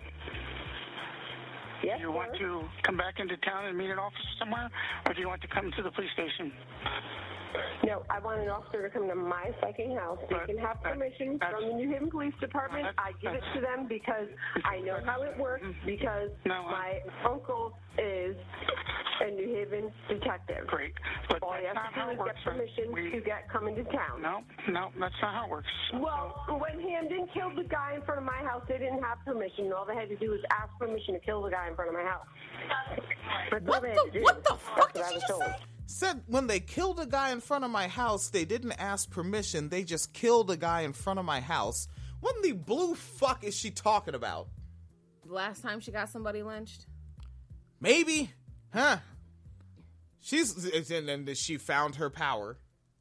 Speaker 12: Yes,
Speaker 14: Do you want
Speaker 12: sir.
Speaker 14: to come back into town and meet an officer somewhere, or do you want to come to the police station?
Speaker 12: No, I want an officer to come to my fucking house. They
Speaker 14: But
Speaker 12: can have
Speaker 14: that-
Speaker 12: permission
Speaker 14: that's-
Speaker 12: from the New Haven Police Department.
Speaker 14: That-
Speaker 12: I give it to them because I know how it works, because
Speaker 14: No, uh,
Speaker 12: my uncle is a New Haven detective.
Speaker 14: Great. But
Speaker 12: All you
Speaker 14: that's
Speaker 12: have
Speaker 14: not
Speaker 12: to
Speaker 14: how
Speaker 12: do
Speaker 14: it
Speaker 12: is
Speaker 14: works.
Speaker 12: get permission
Speaker 14: We-
Speaker 12: to get come into town.
Speaker 14: No, no, that's not how it works.
Speaker 12: Well, when Hamden killed the guy in front of my house, they didn't have permission. All they had to do was ask permission to kill the guy in front of my house. That's all
Speaker 2: What
Speaker 12: they had
Speaker 2: the
Speaker 12: to do.
Speaker 2: what the
Speaker 12: That's
Speaker 2: fuck
Speaker 12: what
Speaker 2: did
Speaker 12: I
Speaker 2: she
Speaker 12: was
Speaker 2: just
Speaker 12: told.
Speaker 2: say?
Speaker 1: Said when they killed a guy in front of my house, they didn't ask permission. They just killed a guy in front of my house. What in the blue fuck is she talking about?
Speaker 2: The last time she got somebody lynched?
Speaker 1: Maybe, huh? She's and then she found her power.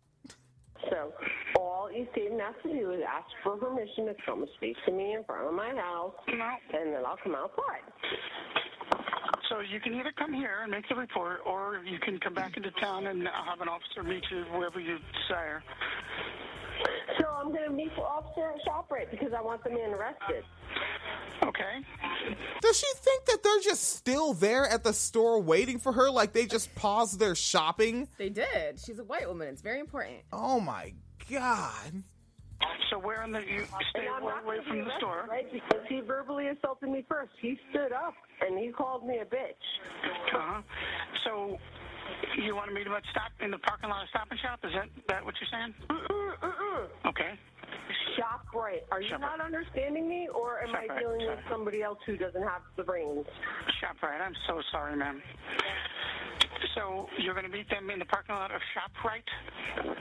Speaker 12: So all East Haven has to do is ask for permission to come speak to me in front of my house,
Speaker 14: No.
Speaker 12: and then I'll come outside.
Speaker 14: So you can either come here and make the report, or you can come back into town and have an officer meet you wherever you desire.
Speaker 12: So I'm going to meet the officer at ShopRite because I want the man arrested.
Speaker 14: Okay.
Speaker 1: Does she think that they're just still there at the store waiting for her, like they just paused their shopping?
Speaker 2: They did. She's a white woman. It's very important.
Speaker 1: Oh my god.
Speaker 14: So where in the you stay
Speaker 12: And I'm
Speaker 14: away
Speaker 12: not going to
Speaker 14: from
Speaker 12: be
Speaker 14: the
Speaker 12: arrested,
Speaker 14: store?
Speaker 12: right? Because he verbally assaulted me first. He stood up and he called me a bitch.
Speaker 14: Uh-huh. So you want to meet him at stop in the parking lot of Stop and Shop? Is that that what you're saying?
Speaker 12: Mm-mm, mm-mm.
Speaker 14: Okay.
Speaker 12: ShopRite. Are you
Speaker 14: ShopRite.
Speaker 12: not understanding me, or am I
Speaker 14: ShopRite,
Speaker 12: dealing with
Speaker 14: sorry.
Speaker 12: somebody else who doesn't have the brains?
Speaker 14: ShopRite. I'm so sorry, ma'am. So you're going to meet them in the parking lot of ShopRite?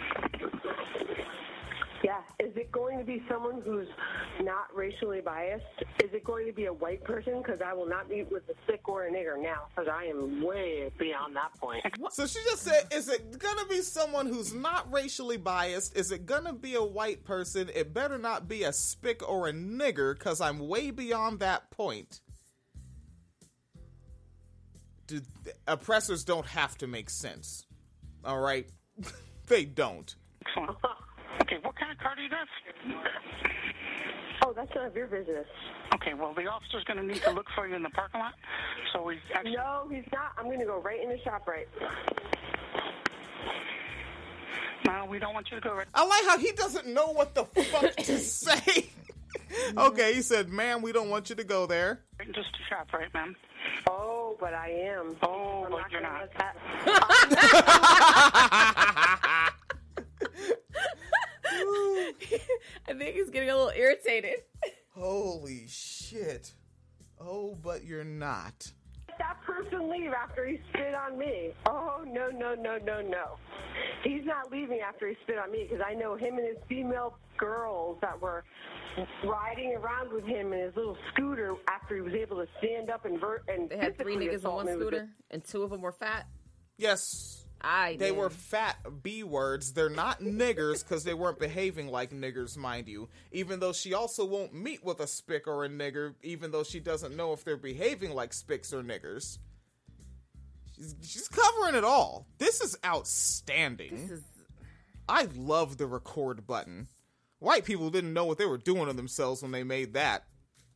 Speaker 12: Yeah. Is it going to be someone who's not racially biased? Is it going to be a white person? Because I will not meet with a sick or a nigger now, because I am way beyond that point.
Speaker 1: So she just said, is it gonna be someone who's not racially biased? Is it gonna be a white person? It better not be a spick or a nigger, because I'm way beyond that point. Do, oppressors don't have to make sense. All right? They don't.
Speaker 14: Excellent. Okay, what kind of car do you drive?
Speaker 12: Oh, that's none of your business.
Speaker 14: Okay, well, the officer's going to need to look for you in the parking lot. So we actually...
Speaker 12: No, he's not. I'm going to go right into ShopRite.
Speaker 14: No, we don't want you to go right...
Speaker 1: I like how he doesn't know what the fuck to say. Okay, he said, ma'am, we don't want you to go there.
Speaker 14: Just to ShopRite, ma'am.
Speaker 12: Oh, but I am.
Speaker 14: Oh,
Speaker 12: I'm
Speaker 14: but
Speaker 12: not
Speaker 14: you're
Speaker 12: gonna
Speaker 14: not.
Speaker 12: let
Speaker 2: I think he's getting a little irritated.
Speaker 1: Holy shit. Oh, but you're not.
Speaker 12: Let that person leave after he spit on me. Oh, no, no, no, no, no. He's not leaving after he spit on me because I know him and his female girls that were riding around with him in his little scooter after he was able to stand up and ver- and
Speaker 2: They had three
Speaker 12: physically
Speaker 2: niggas on
Speaker 12: assault
Speaker 2: one
Speaker 12: me with
Speaker 2: scooter, and two of them were fat.
Speaker 1: Yes.
Speaker 2: I
Speaker 1: They
Speaker 2: did.
Speaker 1: were fat B words. They're not niggers because they weren't behaving like niggers, mind you. Even though she also won't meet with a spick or a nigger, even though she doesn't know if they're behaving like spicks or niggers. She's, she's covering it all. This is outstanding.
Speaker 2: This is...
Speaker 1: I love the record button. White people didn't know what they were doing to themselves when they made that.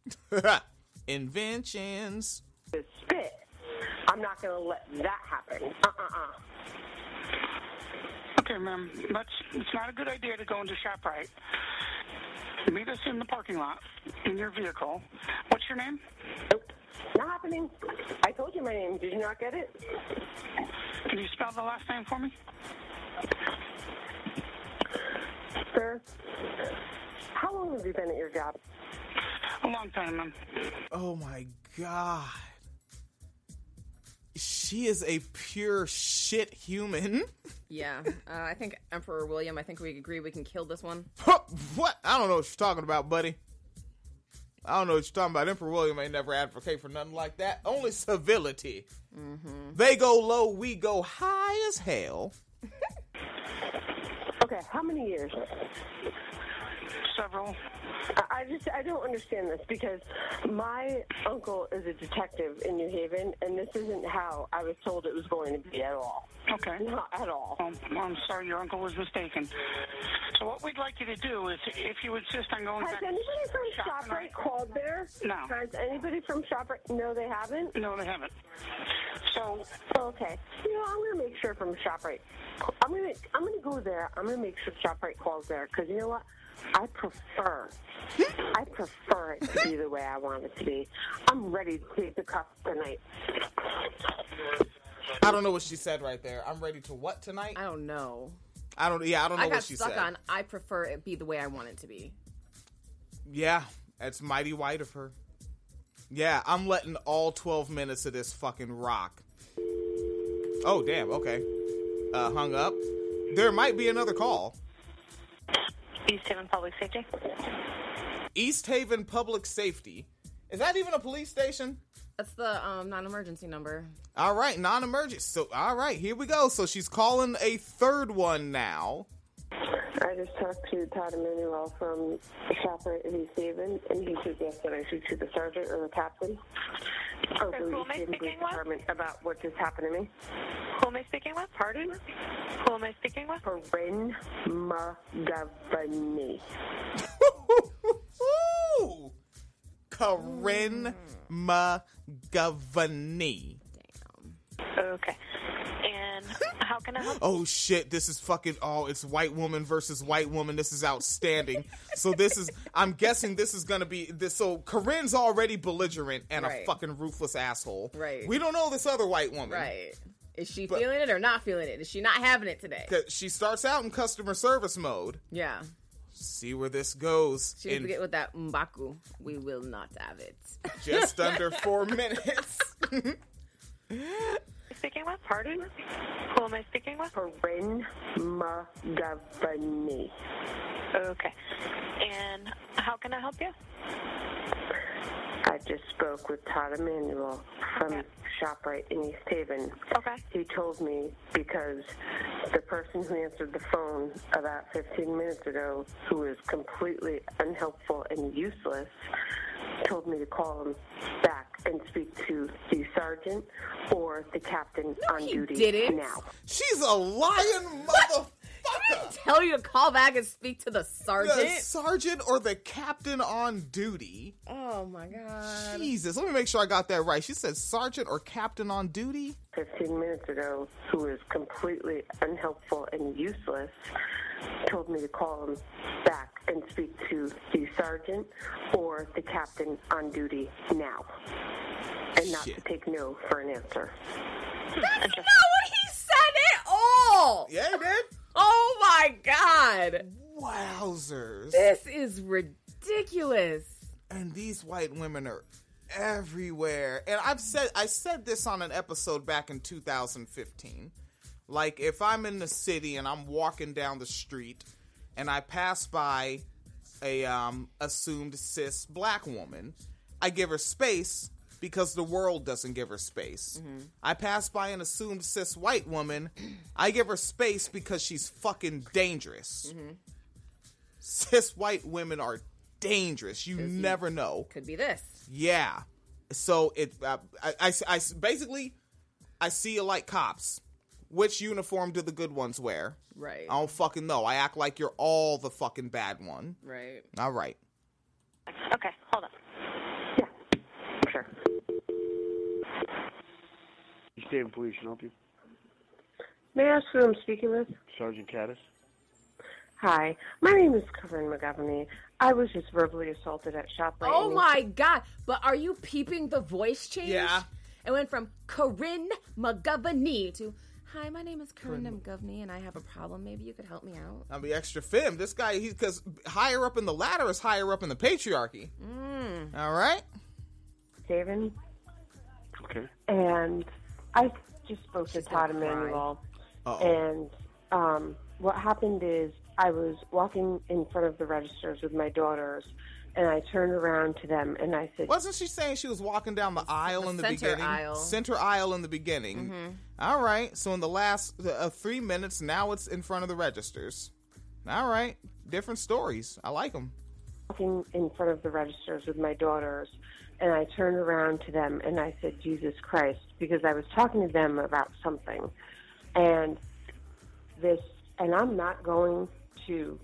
Speaker 1: Inventions.
Speaker 12: Spit. I'm not going to let that happen. Uh-uh-uh.
Speaker 14: Okay, ma'am. That's, it's not a good idea to go into ShopRite. Meet us in the parking lot in your vehicle. What's your name?
Speaker 12: Nope. Not happening. I told you my name. Did you not get it?
Speaker 14: Can you spell the last name for me?
Speaker 12: Sir, how long have you been at your job?
Speaker 14: A long time, ma'am.
Speaker 1: Oh my god. She is a pure shit human.
Speaker 2: Yeah, uh, I think Emperor William, I think we agree we can kill this one.
Speaker 1: What? I don't know what you're talking about, buddy. I don't know what you're talking about. Emperor William ain't never advocate for nothing like that. Only civility.
Speaker 2: Mm-hmm.
Speaker 1: They go low, we go high as hell.
Speaker 12: Okay, how many years?
Speaker 14: Several.
Speaker 12: I just, I don't understand this because my uncle is a detective in New Haven, and this isn't how I was told it was going to be at all.
Speaker 14: Okay.
Speaker 12: Not at all.
Speaker 14: Um, I'm sorry, your uncle was mistaken. So what we'd like you to do is, if you insist on going
Speaker 12: Has
Speaker 14: back...
Speaker 12: anybody from ShopRite called there?
Speaker 14: No.
Speaker 12: Has anybody from ShopRite? No, they haven't?
Speaker 14: No, they haven't. So...
Speaker 12: Okay. You know, I'm going to make sure from ShopRite. I'm going to I'm gonna go there. I'm going to make sure ShopRite calls there, because you know what? I prefer, I prefer it to be the way I want it to be. I'm ready to take the cup tonight.
Speaker 1: I don't know what she said right there. I'm ready to what tonight?
Speaker 2: I don't know.
Speaker 1: I don't. Yeah, I don't know
Speaker 2: I got
Speaker 1: what she
Speaker 2: stuck
Speaker 1: said.
Speaker 2: on. I prefer it be the way I want it to be.
Speaker 1: Yeah, that's mighty white of her. Yeah, I'm letting all twelve minutes of this fucking rock. Oh damn. Okay. Uh, hung up. There might be another call.
Speaker 15: East Haven Public Safety.
Speaker 1: East Haven Public Safety. Is that even a police station?
Speaker 2: That's the um, non-emergency number.
Speaker 1: All right, non-emergency. So, all right, here we go. So she's calling a third one now.
Speaker 12: I just talked to Todd Emanuel from ShopRite in East Haven, and he suggested I should to the sergeant or the captain of
Speaker 15: Okay,
Speaker 12: the
Speaker 15: who am
Speaker 12: East
Speaker 15: I
Speaker 12: Haven Police
Speaker 15: speaking with?
Speaker 12: Department about what just happened to me.
Speaker 15: Who am I speaking with?
Speaker 12: Pardon?
Speaker 15: Who am I speaking with?
Speaker 12: Corinne McGovney.
Speaker 1: Ooh. Corinne McGovney.
Speaker 15: Okay. And how can I help?
Speaker 1: Oh shit, this is fucking, oh, it's white woman versus white woman. This is outstanding. So this is, I'm guessing this is gonna be, this. So Corinne's already belligerent and
Speaker 2: Right.
Speaker 1: a fucking ruthless asshole.
Speaker 2: Right.
Speaker 1: We don't know this other white woman.
Speaker 2: Right. Is she
Speaker 1: But-
Speaker 2: feeling it or not feeling it? Is she not having it today?
Speaker 1: 'Cause she starts out in customer service mode.
Speaker 2: Yeah.
Speaker 1: See where this goes.
Speaker 2: She needs
Speaker 1: in
Speaker 2: to get with that M'Baku. We will not have it.
Speaker 1: just under four minutes.
Speaker 15: Speaking with? Pardon? Who am I speaking with?
Speaker 12: Corinne McGovney.
Speaker 15: Okay. And how can I help you?
Speaker 12: I just spoke with Todd Emanuel from
Speaker 15: Okay.
Speaker 12: ShopRite in East Haven.
Speaker 15: Okay.
Speaker 12: He told me because the person who answered the phone about fifteen minutes ago, who was completely unhelpful and useless, told me to call him back and speak to the sergeant or the captain
Speaker 2: No,
Speaker 12: on
Speaker 2: he
Speaker 12: duty
Speaker 2: didn't.
Speaker 12: now.
Speaker 1: She's a lying motherfucker.
Speaker 2: tell you to call back and speak to the sergeant?
Speaker 1: The sergeant or the captain on duty.
Speaker 2: Oh, my God.
Speaker 1: Jesus, let me make sure I got that right. She said sergeant or captain on duty?
Speaker 12: fifteen minutes ago, who is completely unhelpful and useless, told me to call him back and speak to the sergeant or the captain on duty now. And not
Speaker 1: Shit.
Speaker 12: to take no for an answer.
Speaker 2: That's not what he said at all.
Speaker 1: Yeah, he did.
Speaker 2: Oh, my God.
Speaker 1: Wowzers.
Speaker 2: This is ridiculous.
Speaker 1: And these white women are everywhere. And I've said I said this on an episode back in two thousand fifteen. Like, if I'm in the city and I'm walking down the street and I pass by a um, assumed cis black woman, I give her space because the world doesn't give her space. Mm-hmm. I pass by an assumed cis white woman, I give her space because she's fucking dangerous. Mm-hmm. Cis white women are dangerous. You never know.
Speaker 2: Could be this.
Speaker 1: Yeah. So it, uh, I, I, I basically, I see you like cops. Which uniform do the good ones wear?
Speaker 2: Right.
Speaker 1: I don't fucking know. I act like you're all the fucking bad one.
Speaker 2: Right.
Speaker 1: All right.
Speaker 15: Okay, hold on.
Speaker 12: Yeah, sure.
Speaker 16: State Police can help you.
Speaker 12: May I ask who I'm speaking with?
Speaker 16: Sergeant Caddis.
Speaker 12: Hi, my name is Corinne McGovney. I was just verbally assaulted at ShopRite.
Speaker 2: Oh my God! But are you peeping the voice change?
Speaker 1: Yeah.
Speaker 2: It went from Corinne McGovney to, hi, my name is Corinne McGovney, and I have a problem. Maybe you could help me out.
Speaker 1: I'll be extra femme. This guy, he's because higher up in the ladder is higher up in the patriarchy.
Speaker 2: Mm.
Speaker 1: All right.
Speaker 12: David.
Speaker 16: Okay.
Speaker 12: And I just spoke to Todd Emanuel,
Speaker 1: Uh-oh.
Speaker 12: and um, what happened is I was walking in front of the registers with my daughters, and I turned around to them and I said,
Speaker 1: Wasn't she saying she was walking down the aisle
Speaker 2: the
Speaker 1: in the
Speaker 2: center
Speaker 1: beginning?
Speaker 2: aisle.
Speaker 1: Center aisle in the beginning.
Speaker 2: Mm-hmm.
Speaker 1: All right. So in the last uh, three minutes, now it's in front of the registers. All right. Different stories. I like them.
Speaker 12: walking in front of the registers with my daughters, and I turned around to them and I said, Jesus Christ, because I was talking to them about something. And this, and I'm not going to,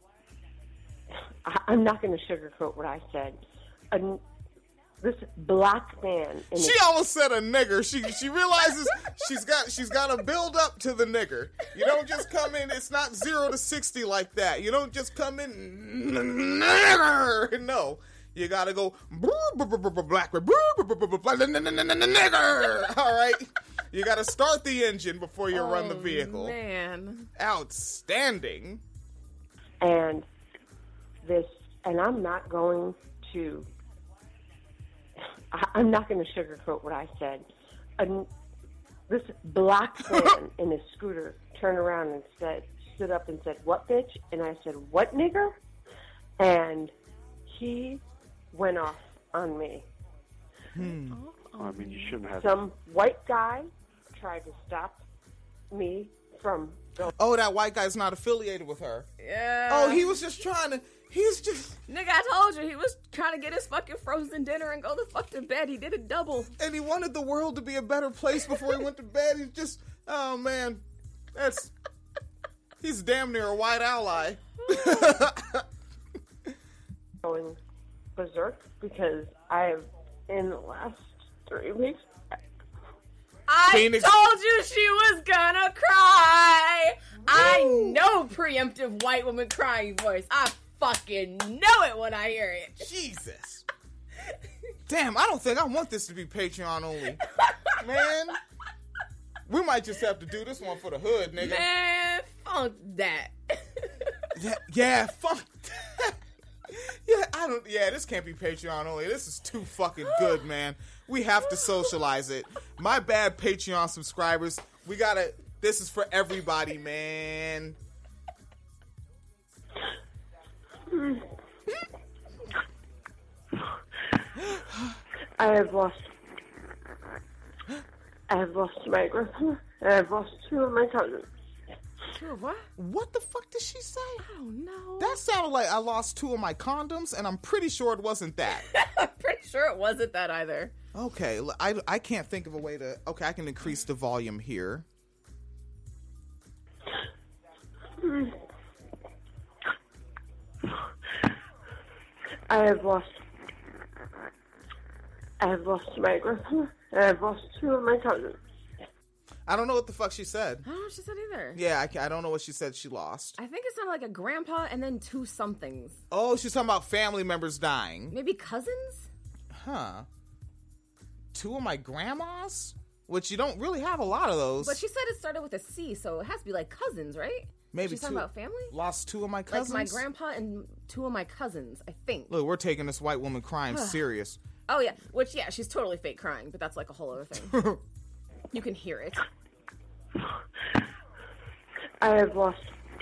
Speaker 12: I'm not going to sugarcoat what I said. A, this black man. In
Speaker 1: She
Speaker 12: a,
Speaker 1: almost said a nigger. She she realizes she's got she's got to build up to the nigger. You don't just come in. It's not zero to sixty like that. You don't just come in nigger. No, you got to go black nigger. All right. You got to start the engine before you
Speaker 2: oh,
Speaker 1: run the vehicle.
Speaker 2: Man,
Speaker 1: outstanding.
Speaker 12: And this, and I'm not going to. I'm not going to sugarcoat what I said. A, this black man in a scooter turned around and said, stood up and said, "What bitch?" And I said, "What nigger?" And he went off on me.
Speaker 16: Hmm. Oh, I mean, you shouldn't have.
Speaker 12: Some white guy tried to stop me from going.
Speaker 1: Oh, that white guy's not affiliated with her.
Speaker 2: Yeah.
Speaker 1: Oh, he was just trying to. He's just.
Speaker 2: Nigga, I told you, he was trying to get his fucking frozen dinner and go the fuck to bed. He did a double.
Speaker 1: And he wanted the world to be a better place before he went to bed. He's just, oh man, that's, he's damn near a white ally.
Speaker 12: Going berserk because I have, in the last three weeks,
Speaker 2: I
Speaker 1: Phoenix.
Speaker 2: told you she was gonna cry. I know preemptive white woman crying voice. I fucking know it when I hear it.
Speaker 1: Jesus. Damn, I don't think I want this to be Patreon only. Man, we might just have to do this one for the hood, nigga.
Speaker 2: Man, fuck that.
Speaker 1: Yeah, yeah, fuck that. Yeah, I don't. Yeah, this can't be Patreon only. This is too fucking good, man. We have to socialize it. My bad, Patreon subscribers. We gotta. This is for everybody, man.
Speaker 12: I have lost. I have lost my grandmother. I have lost two of my cousins.
Speaker 2: Two of what?
Speaker 1: What the fuck did she say?
Speaker 2: I don't know.
Speaker 1: That sounded like I lost two of my condoms, and I'm pretty sure it wasn't that.
Speaker 2: I'm pretty sure it wasn't that either.
Speaker 1: Okay, I, I can't think of a way to... Okay, I can increase the volume here.
Speaker 12: I have lost. I have lost my grandmother. I have lost two of my cousins.
Speaker 1: I don't know what the fuck she said.
Speaker 2: I don't know what she said either.
Speaker 1: Yeah, I, ca- I don't know what she said she lost.
Speaker 2: I think it sounded like a grandpa and then two somethings.
Speaker 1: Oh, she's talking about family members dying.
Speaker 2: Maybe cousins?
Speaker 1: Huh. Two of my grandmas? Which you don't really have a lot of those.
Speaker 2: But she said it started with a C, so it has to be like cousins, right?
Speaker 1: Maybe
Speaker 2: She's
Speaker 1: two.
Speaker 2: talking about family?
Speaker 1: Lost two of my cousins?
Speaker 2: Like my grandpa and two of my cousins, I think.
Speaker 1: Look, we're taking this white woman crying serious.
Speaker 2: Oh, yeah. Which, yeah, she's totally fake crying, but that's like a whole other thing. You can hear it.
Speaker 12: I have lost.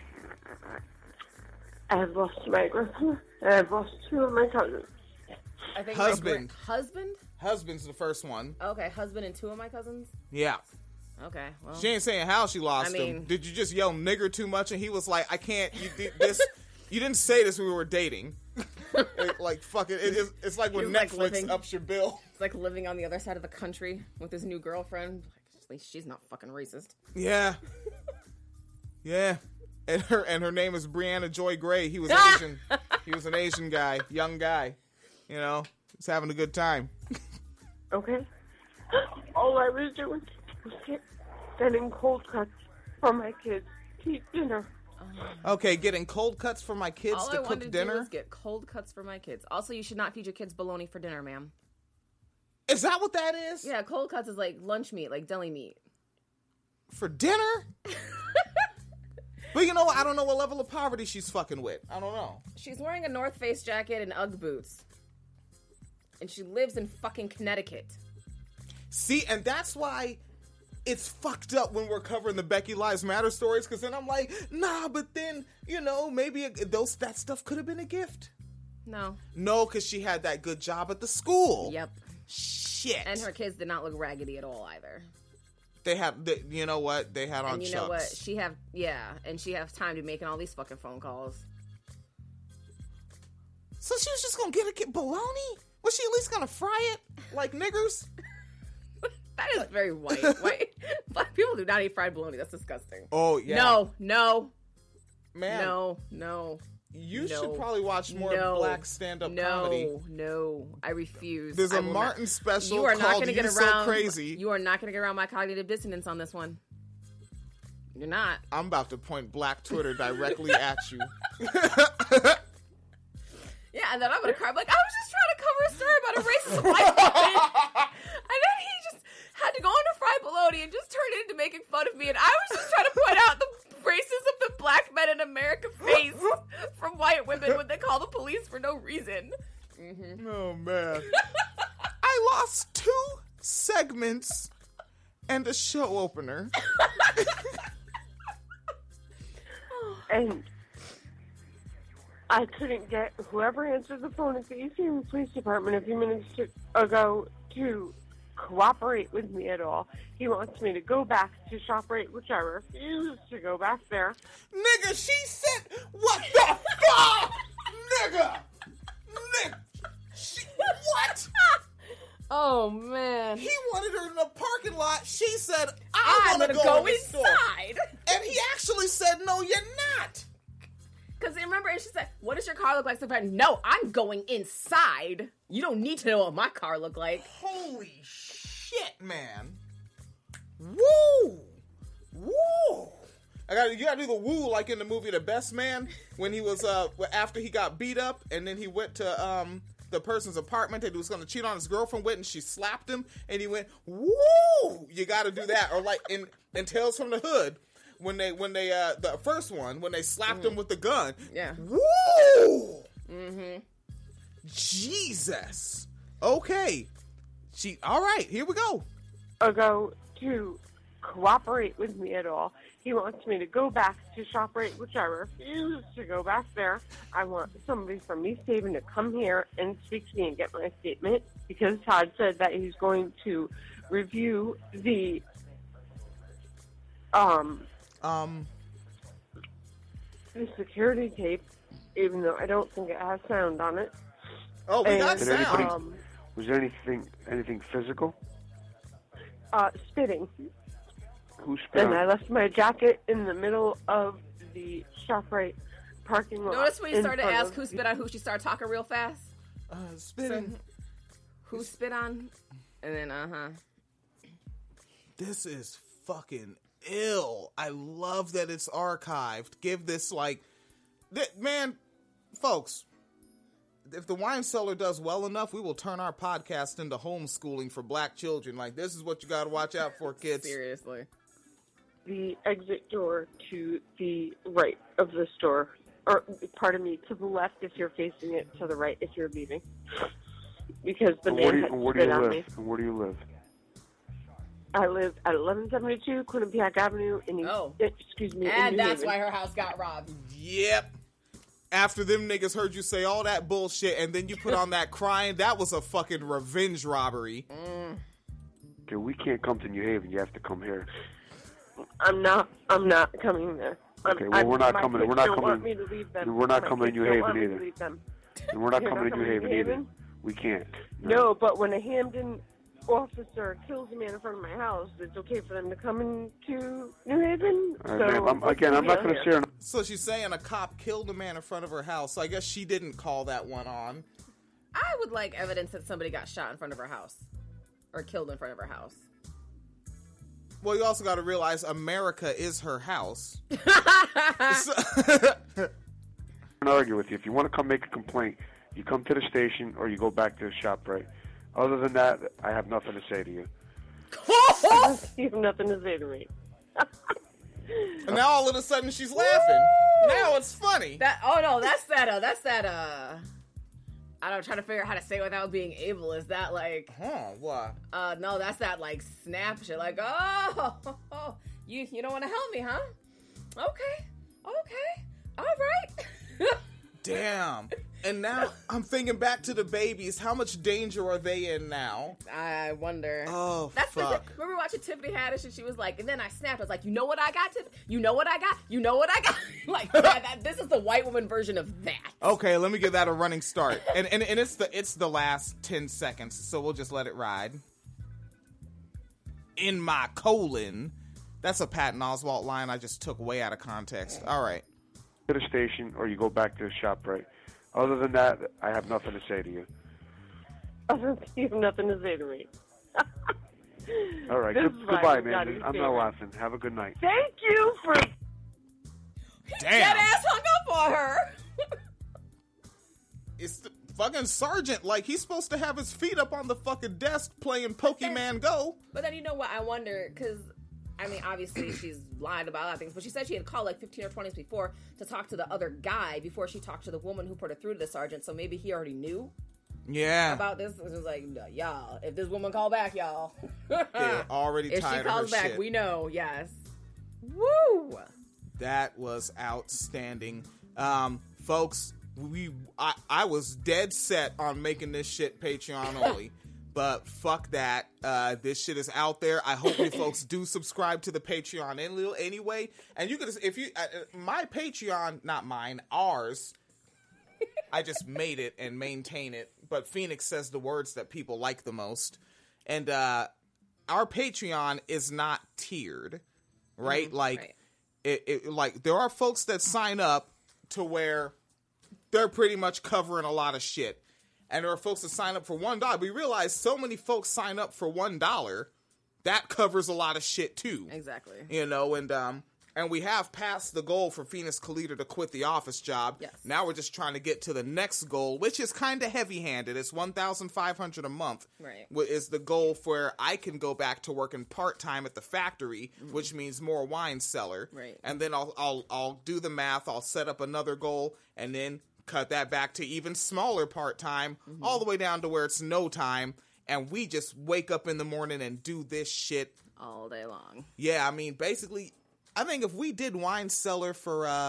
Speaker 12: I have lost my grandmother. I have lost two of my cousins.
Speaker 2: I think
Speaker 1: Husband.
Speaker 2: My gra- husband?
Speaker 1: Husband's the first one.
Speaker 2: Okay, husband and two of my cousins?
Speaker 1: Yeah.
Speaker 2: Okay, well.
Speaker 1: She ain't saying how she lost
Speaker 2: I mean,
Speaker 1: him. Did you just yell nigger too much? And he was like, I can't, you did this. You didn't say this when we were dating. It, like, fuck it. it is, it's like when
Speaker 2: He's
Speaker 1: Netflix
Speaker 2: like living,
Speaker 1: ups your bill.
Speaker 2: It's like living on the other side of the country with his new girlfriend. At least she's not fucking racist.
Speaker 1: Yeah. Yeah. And her and her name is Brianna Joy Gray. He was Asian. He was an Asian guy, young guy. You know, he's having a good time.
Speaker 12: Okay. All I was doing was get, getting cold cuts for my kids to eat dinner.
Speaker 1: Okay, getting cold cuts for my kids
Speaker 2: All
Speaker 1: to
Speaker 2: I
Speaker 1: cook
Speaker 2: wanted to
Speaker 1: dinner.
Speaker 2: do was get cold cuts for my kids. Also, you should not feed your kids bologna for dinner, ma'am.
Speaker 1: Is that what that is?
Speaker 2: Yeah, cold cuts is like lunch meat, like deli meat.
Speaker 1: For dinner? But you know what? I don't know what level of poverty she's fucking with. I don't know.
Speaker 2: She's wearing a North Face jacket and Ugg boots. And she lives in fucking Connecticut.
Speaker 1: See, and that's why it's fucked up when we're covering the Becky Lives Matter stories, because then I'm like, nah, but then, you know, maybe it, those that stuff could have been a gift.
Speaker 2: No.
Speaker 1: No, because she had that good job at the school.
Speaker 2: Yep.
Speaker 1: Shit.
Speaker 2: And her kids did not look raggedy at all either.
Speaker 1: They have, they, you know what? They had on
Speaker 2: And you
Speaker 1: Chucks.
Speaker 2: know what? She have, yeah, and she have time to be making all these fucking phone calls.
Speaker 1: So she was just gonna get a kid bologna? Was she at least gonna fry it like niggers?
Speaker 2: That is very white. White black people do not eat fried bologna. That's disgusting.
Speaker 1: Oh yeah.
Speaker 2: No, no,
Speaker 1: man.
Speaker 2: No, no.
Speaker 1: You
Speaker 2: no,
Speaker 1: should probably watch more
Speaker 2: no,
Speaker 1: black stand-up
Speaker 2: no,
Speaker 1: comedy.
Speaker 2: No, no, I refuse.
Speaker 1: There's
Speaker 2: a
Speaker 1: a Martin
Speaker 2: not.
Speaker 1: special
Speaker 2: You are not
Speaker 1: called
Speaker 2: gonna get
Speaker 1: You
Speaker 2: around,
Speaker 1: So Crazy.
Speaker 2: You are not going to get around my cognitive dissonance on this one. You're not.
Speaker 1: I'm about to point Black Twitter directly at you.
Speaker 2: Yeah, and then I'm going to cry. I'm like, I was just trying to cover a story about a racist white woman. And then he just had to go into fried bologna and just turn it into making fun of me. And I was just trying to point out the racism that black men in America face from white women when they call the police for no reason. Mm-hmm.
Speaker 1: Oh, man. I lost two segments and a show opener.
Speaker 12: And I couldn't get whoever answered the phone at the East Haven Police Department a few minutes to, ago to cooperate with me at all. He wants me to go back to ShopRite, which I refuse to go back there.
Speaker 1: Nigga, she said, what the fuck? Nigga! Nigga! She, what?
Speaker 2: Oh, man.
Speaker 1: He wanted her in the parking lot. She said,
Speaker 2: I'm
Speaker 1: I want to
Speaker 2: gonna
Speaker 1: go,
Speaker 2: go
Speaker 1: in
Speaker 2: inside.
Speaker 1: And he actually said, no, you're not.
Speaker 2: Because remember, and she said, what does your car look like? So no, I'm going inside. You don't need to know what my car looked like.
Speaker 1: Holy shit, man. Woo! Woo! I got you gotta do the woo like in the movie The Best Man when he was uh after he got beat up and then he went to um the person's apartment that he was gonna cheat on his girlfriend with and she slapped him and he went woo. You gotta do that. Or like in, in Tales from the Hood when they when they uh the first one when they slapped mm-hmm. him with the gun.
Speaker 2: Yeah.
Speaker 1: Woo!
Speaker 2: Mm-hmm.
Speaker 1: Jesus. Okay. She all right, here we go.
Speaker 12: Ago to cooperate with me at all. He wants me to go back to ShopRite, which I refuse to go back there. I want somebody from East Haven to come here and speak to me and get my statement because Todd said that he's going to review the um
Speaker 1: um
Speaker 12: the security tape, even though I don't think it has sound on it.
Speaker 1: Oh, we
Speaker 12: and,
Speaker 1: got sound.
Speaker 16: Anybody,
Speaker 12: um,
Speaker 16: was there anything anything physical?
Speaker 12: Uh, spitting.
Speaker 16: Who spit
Speaker 12: And
Speaker 16: on?
Speaker 12: I left my jacket in the middle of the ShopRite parking lot.
Speaker 2: Notice when you
Speaker 12: in
Speaker 2: started to
Speaker 12: front
Speaker 2: ask
Speaker 12: of-
Speaker 2: who spit on who, she started talking real fast?
Speaker 1: Uh, spitting.
Speaker 2: So, who spit on? And then, uh-huh.
Speaker 1: This is fucking ill. I love that it's archived. Give this, like... Th- man, folks, if the wine cellar does well enough, we will turn our podcast into homeschooling for black children. Like, this is what you gotta watch out for, kids.
Speaker 2: Seriously.
Speaker 12: The exit door to the right of the store. Or, pardon me, to the left if you're facing it, to the right if you're leaving. Because the
Speaker 16: And
Speaker 12: man
Speaker 16: where do you,
Speaker 12: had
Speaker 16: and where do
Speaker 12: spit
Speaker 16: you
Speaker 12: on
Speaker 16: live?
Speaker 12: me.
Speaker 16: And where do you live?
Speaker 12: I live at eleven seventy-two Quinnipiac Avenue in East,
Speaker 2: Oh.
Speaker 12: excuse me, in
Speaker 2: And
Speaker 12: New
Speaker 2: that's
Speaker 12: Haven.
Speaker 2: why her house got robbed.
Speaker 1: Yep. After them niggas heard you say all that bullshit and then you put on that crying, that was a fucking revenge robbery.
Speaker 2: Mm.
Speaker 16: Okay, we can't come to New Haven. You have to come here.
Speaker 12: I'm not. I'm not coming there. I'm,
Speaker 16: Okay, well,
Speaker 12: I'm,
Speaker 16: we're not
Speaker 12: my
Speaker 16: coming-
Speaker 12: kids
Speaker 16: we're not
Speaker 12: don't
Speaker 16: coming-
Speaker 12: want me to leave them.
Speaker 16: and we're not
Speaker 12: My
Speaker 16: coming to
Speaker 12: kids
Speaker 16: New
Speaker 12: don't
Speaker 16: Haven
Speaker 12: want me to
Speaker 16: either.
Speaker 12: leave them.
Speaker 16: And we're not
Speaker 12: You're
Speaker 16: coming
Speaker 12: not
Speaker 16: to New
Speaker 12: coming
Speaker 16: Haven
Speaker 12: to
Speaker 16: either.
Speaker 12: Haven?
Speaker 16: We can't.
Speaker 12: No, but when a Hamden officer kills a man in front of my house, it's okay for them to come into New Haven.
Speaker 16: All
Speaker 12: so
Speaker 16: right, ma'am, I'm, again, I'm not going to
Speaker 12: here.
Speaker 16: share.
Speaker 1: So she's saying a cop killed a man in front of her house. So I guess she didn't call that one on.
Speaker 2: I would like evidence that somebody got shot in front of her house. Or killed in front of her house.
Speaker 1: Well, you also got to realize America is her house.
Speaker 16: I'm going to argue with you. If you want to come make a complaint, you come to the station or you go back to the shop, right? Other than that, I have nothing to say to you.
Speaker 12: You have nothing to say to me.
Speaker 1: And now all of a sudden she's laughing. Now it's funny.
Speaker 2: That oh no, that's that uh that's that uh I don't know, trying to figure out how to say it without being able. Is that like
Speaker 1: Huh, what?
Speaker 2: Uh no, that's that like snap shit, like, oh, you you don't wanna help me, huh? Okay, okay, all right.
Speaker 1: Damn. And now I'm thinking back to the babies. How much danger are they in now?
Speaker 2: I wonder.
Speaker 1: Oh,
Speaker 2: That's
Speaker 1: fuck.
Speaker 2: The, remember watching Tiffany Haddish and she was like, and then I snapped. I was like, you know what I got, Tiff? You know what I got? You know what I got? Like, that, that, this is the white woman version of that.
Speaker 1: Okay, let me give that a running start. And and, and it's the it's the last ten seconds, so we'll just let it ride. In my colon. That's a Patton Oswalt line I just took way out of context. All right.
Speaker 16: To the station or you go back to the shop, right? Other than that, I have nothing to say to you.
Speaker 12: You have nothing to say to me.
Speaker 16: All right,
Speaker 12: This
Speaker 16: good,
Speaker 12: is why
Speaker 16: goodbye,
Speaker 12: we gotta
Speaker 16: man.
Speaker 12: be
Speaker 16: I'm not
Speaker 12: fair.
Speaker 16: laughing. Have a good night.
Speaker 12: Thank you for...
Speaker 1: Damn.
Speaker 2: That ass hung up on her.
Speaker 1: It's the fucking sergeant. Like, he's supposed to have his feet up on the fucking desk playing Pokemon Go.
Speaker 2: But then you know what? I wonder, because, I mean, obviously she's lied about a lot of things, but she said she had called like fifteen or twenty before to talk to the other guy before she talked to the woman who put her through to the sergeant, so maybe he already knew
Speaker 1: Yeah.
Speaker 2: about this. It was like, no, y'all, if this woman call back, y'all.
Speaker 1: They're already
Speaker 2: If
Speaker 1: tired
Speaker 2: she calls
Speaker 1: of her
Speaker 2: back,
Speaker 1: shit.
Speaker 2: we know, yes. Woo!
Speaker 1: That was outstanding. Um, folks, we I, I was dead set on making this shit Patreon only. But fuck that. Uh, this shit is out there. I hope you folks do subscribe to the Patreon any- anyway. And you can, if you, uh, my Patreon, not mine, ours. I just made it and maintain it. But Phoenix says the words that people like the most. And uh, our Patreon is not tiered, right?
Speaker 2: Mhm,
Speaker 1: like,
Speaker 2: right.
Speaker 1: It, it, like there are folks that sign up to where they're pretty much covering a lot of shit. And there are folks that sign up for one dollar. We realize so many folks sign up for one dollar, that covers a lot of shit too.
Speaker 2: Exactly.
Speaker 1: You know, and um, and we have passed the goal for Phoenix Kalita to quit the office job.
Speaker 2: Yes.
Speaker 1: Now we're just trying to get to the next goal, which is kind of heavy-handed. It's one thousand five hundred a month.
Speaker 2: Right.
Speaker 1: wh- Is the goal where I can go back to working part-time at the factory,
Speaker 2: Mm-hmm.
Speaker 1: which means more wine cellar.
Speaker 2: Right.
Speaker 1: And then I'll I'll I'll do the math. I'll set up another goal, and then cut that back to even smaller part-time,
Speaker 2: Mm-hmm.
Speaker 1: all the way down to where it's no time, and we just wake up in the morning and do this shit
Speaker 2: all day long.
Speaker 1: Yeah, I mean, basically, I think if we did wine cellar for uh,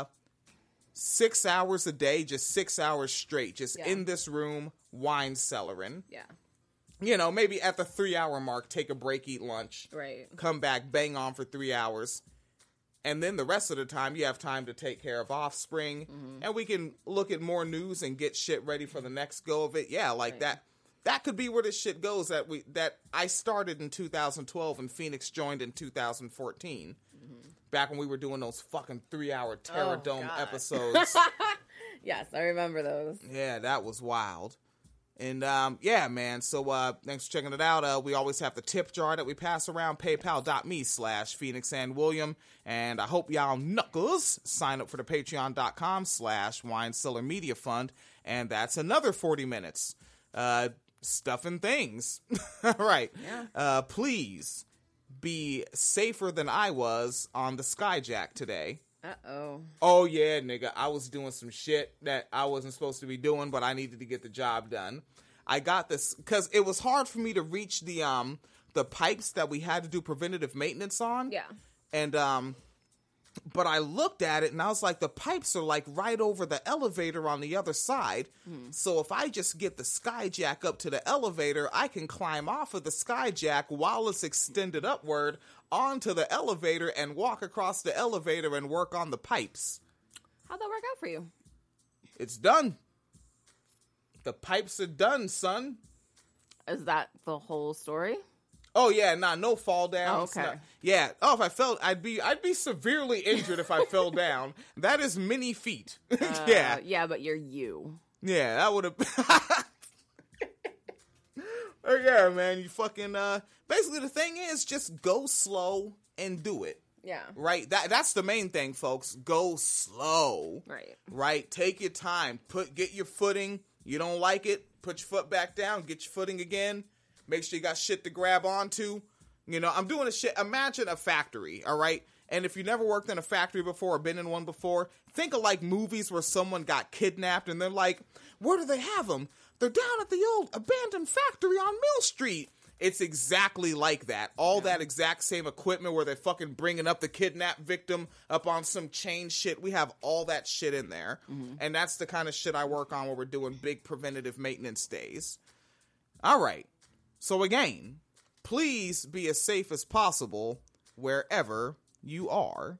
Speaker 1: six hours a day, just six hours straight, just
Speaker 2: Yeah.
Speaker 1: in this room, wine cellaring.
Speaker 2: Yeah.
Speaker 1: You know, maybe at the three-hour mark, take a break, eat lunch,
Speaker 2: Right.
Speaker 1: come back, bang on for three hours. And then the rest of the time, you have time to take care of offspring.
Speaker 2: Mm-hmm.
Speaker 1: And we can look at more news and get shit ready for the next go of it. Yeah, like
Speaker 2: Right.
Speaker 1: that. That could be where this shit goes. That we that I started in two thousand twelve and Phoenix joined in two thousand fourteen.
Speaker 2: Mm-hmm.
Speaker 1: Back when we were doing those fucking three-hour Terror
Speaker 2: Oh,
Speaker 1: Dome
Speaker 2: God.
Speaker 1: episodes.
Speaker 2: Yes, I remember those.
Speaker 1: Yeah, that was wild. And, um, yeah, man, so, uh, thanks for checking it out. Uh, we always have the tip jar that we pass around, paypal.me slash Phoenix and William. And I hope y'all knuckles sign up for the patreon.com slash Wine Cellar Media Fund. And that's another forty minutes. Uh, stuff and things. All right.
Speaker 2: Yeah.
Speaker 1: Uh, please be safer than I was on the Skyjack today.
Speaker 2: Uh-oh.
Speaker 1: Oh, yeah, nigga. I was doing some shit that I wasn't supposed to be doing, but I needed to get the job done. I got this because it was hard for me to reach the um the pipes that we had to do preventative maintenance on.
Speaker 2: Yeah.
Speaker 1: And, um, but I looked at it and I was like, the pipes are like right over the elevator on the other side.
Speaker 2: Hmm.
Speaker 1: So if I just get the Skyjack up to the elevator, I can climb off of the Skyjack while it's extended upward onto the elevator and walk across the elevator and work on the pipes.
Speaker 2: How'd that work out for you?
Speaker 1: It's done. The pipes are done, son.
Speaker 2: Is that the whole story?
Speaker 1: Oh yeah, nah, no fall down.
Speaker 2: Oh, okay.
Speaker 1: Yeah. Oh, if I fell, I'd be, I'd be severely injured if I fell down. That is many feet.
Speaker 2: Uh,
Speaker 1: yeah.
Speaker 2: Yeah, but you're you.
Speaker 1: Yeah, that would have. Oh yeah, man. You fucking. Uh, basically, the thing is, just go slow and do it.
Speaker 2: Yeah.
Speaker 1: Right. That that's the main thing, folks. Go slow.
Speaker 2: Right.
Speaker 1: Right. Take your time. Put get your footing. You don't like it? Put your foot back down. Get your footing again. Make sure you got shit to grab onto. You know, I'm doing a shit. Imagine a factory, all right? And if you never worked in a factory before or been in one before, think of like movies where someone got kidnapped and they're like, where do they have them? They're down at the old abandoned factory on Mill Street. It's exactly like that. All that exact same equipment where they're fucking bringing up the kidnapped victim up on some chain shit. We have all that shit in there. Mm-hmm. And that's the kind of shit I work on when we're doing big preventative maintenance days. All right. So again, please be as safe as possible wherever you are.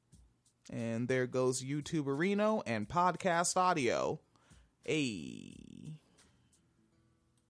Speaker 1: And there goes YouTube Reno and podcast audio. Hey.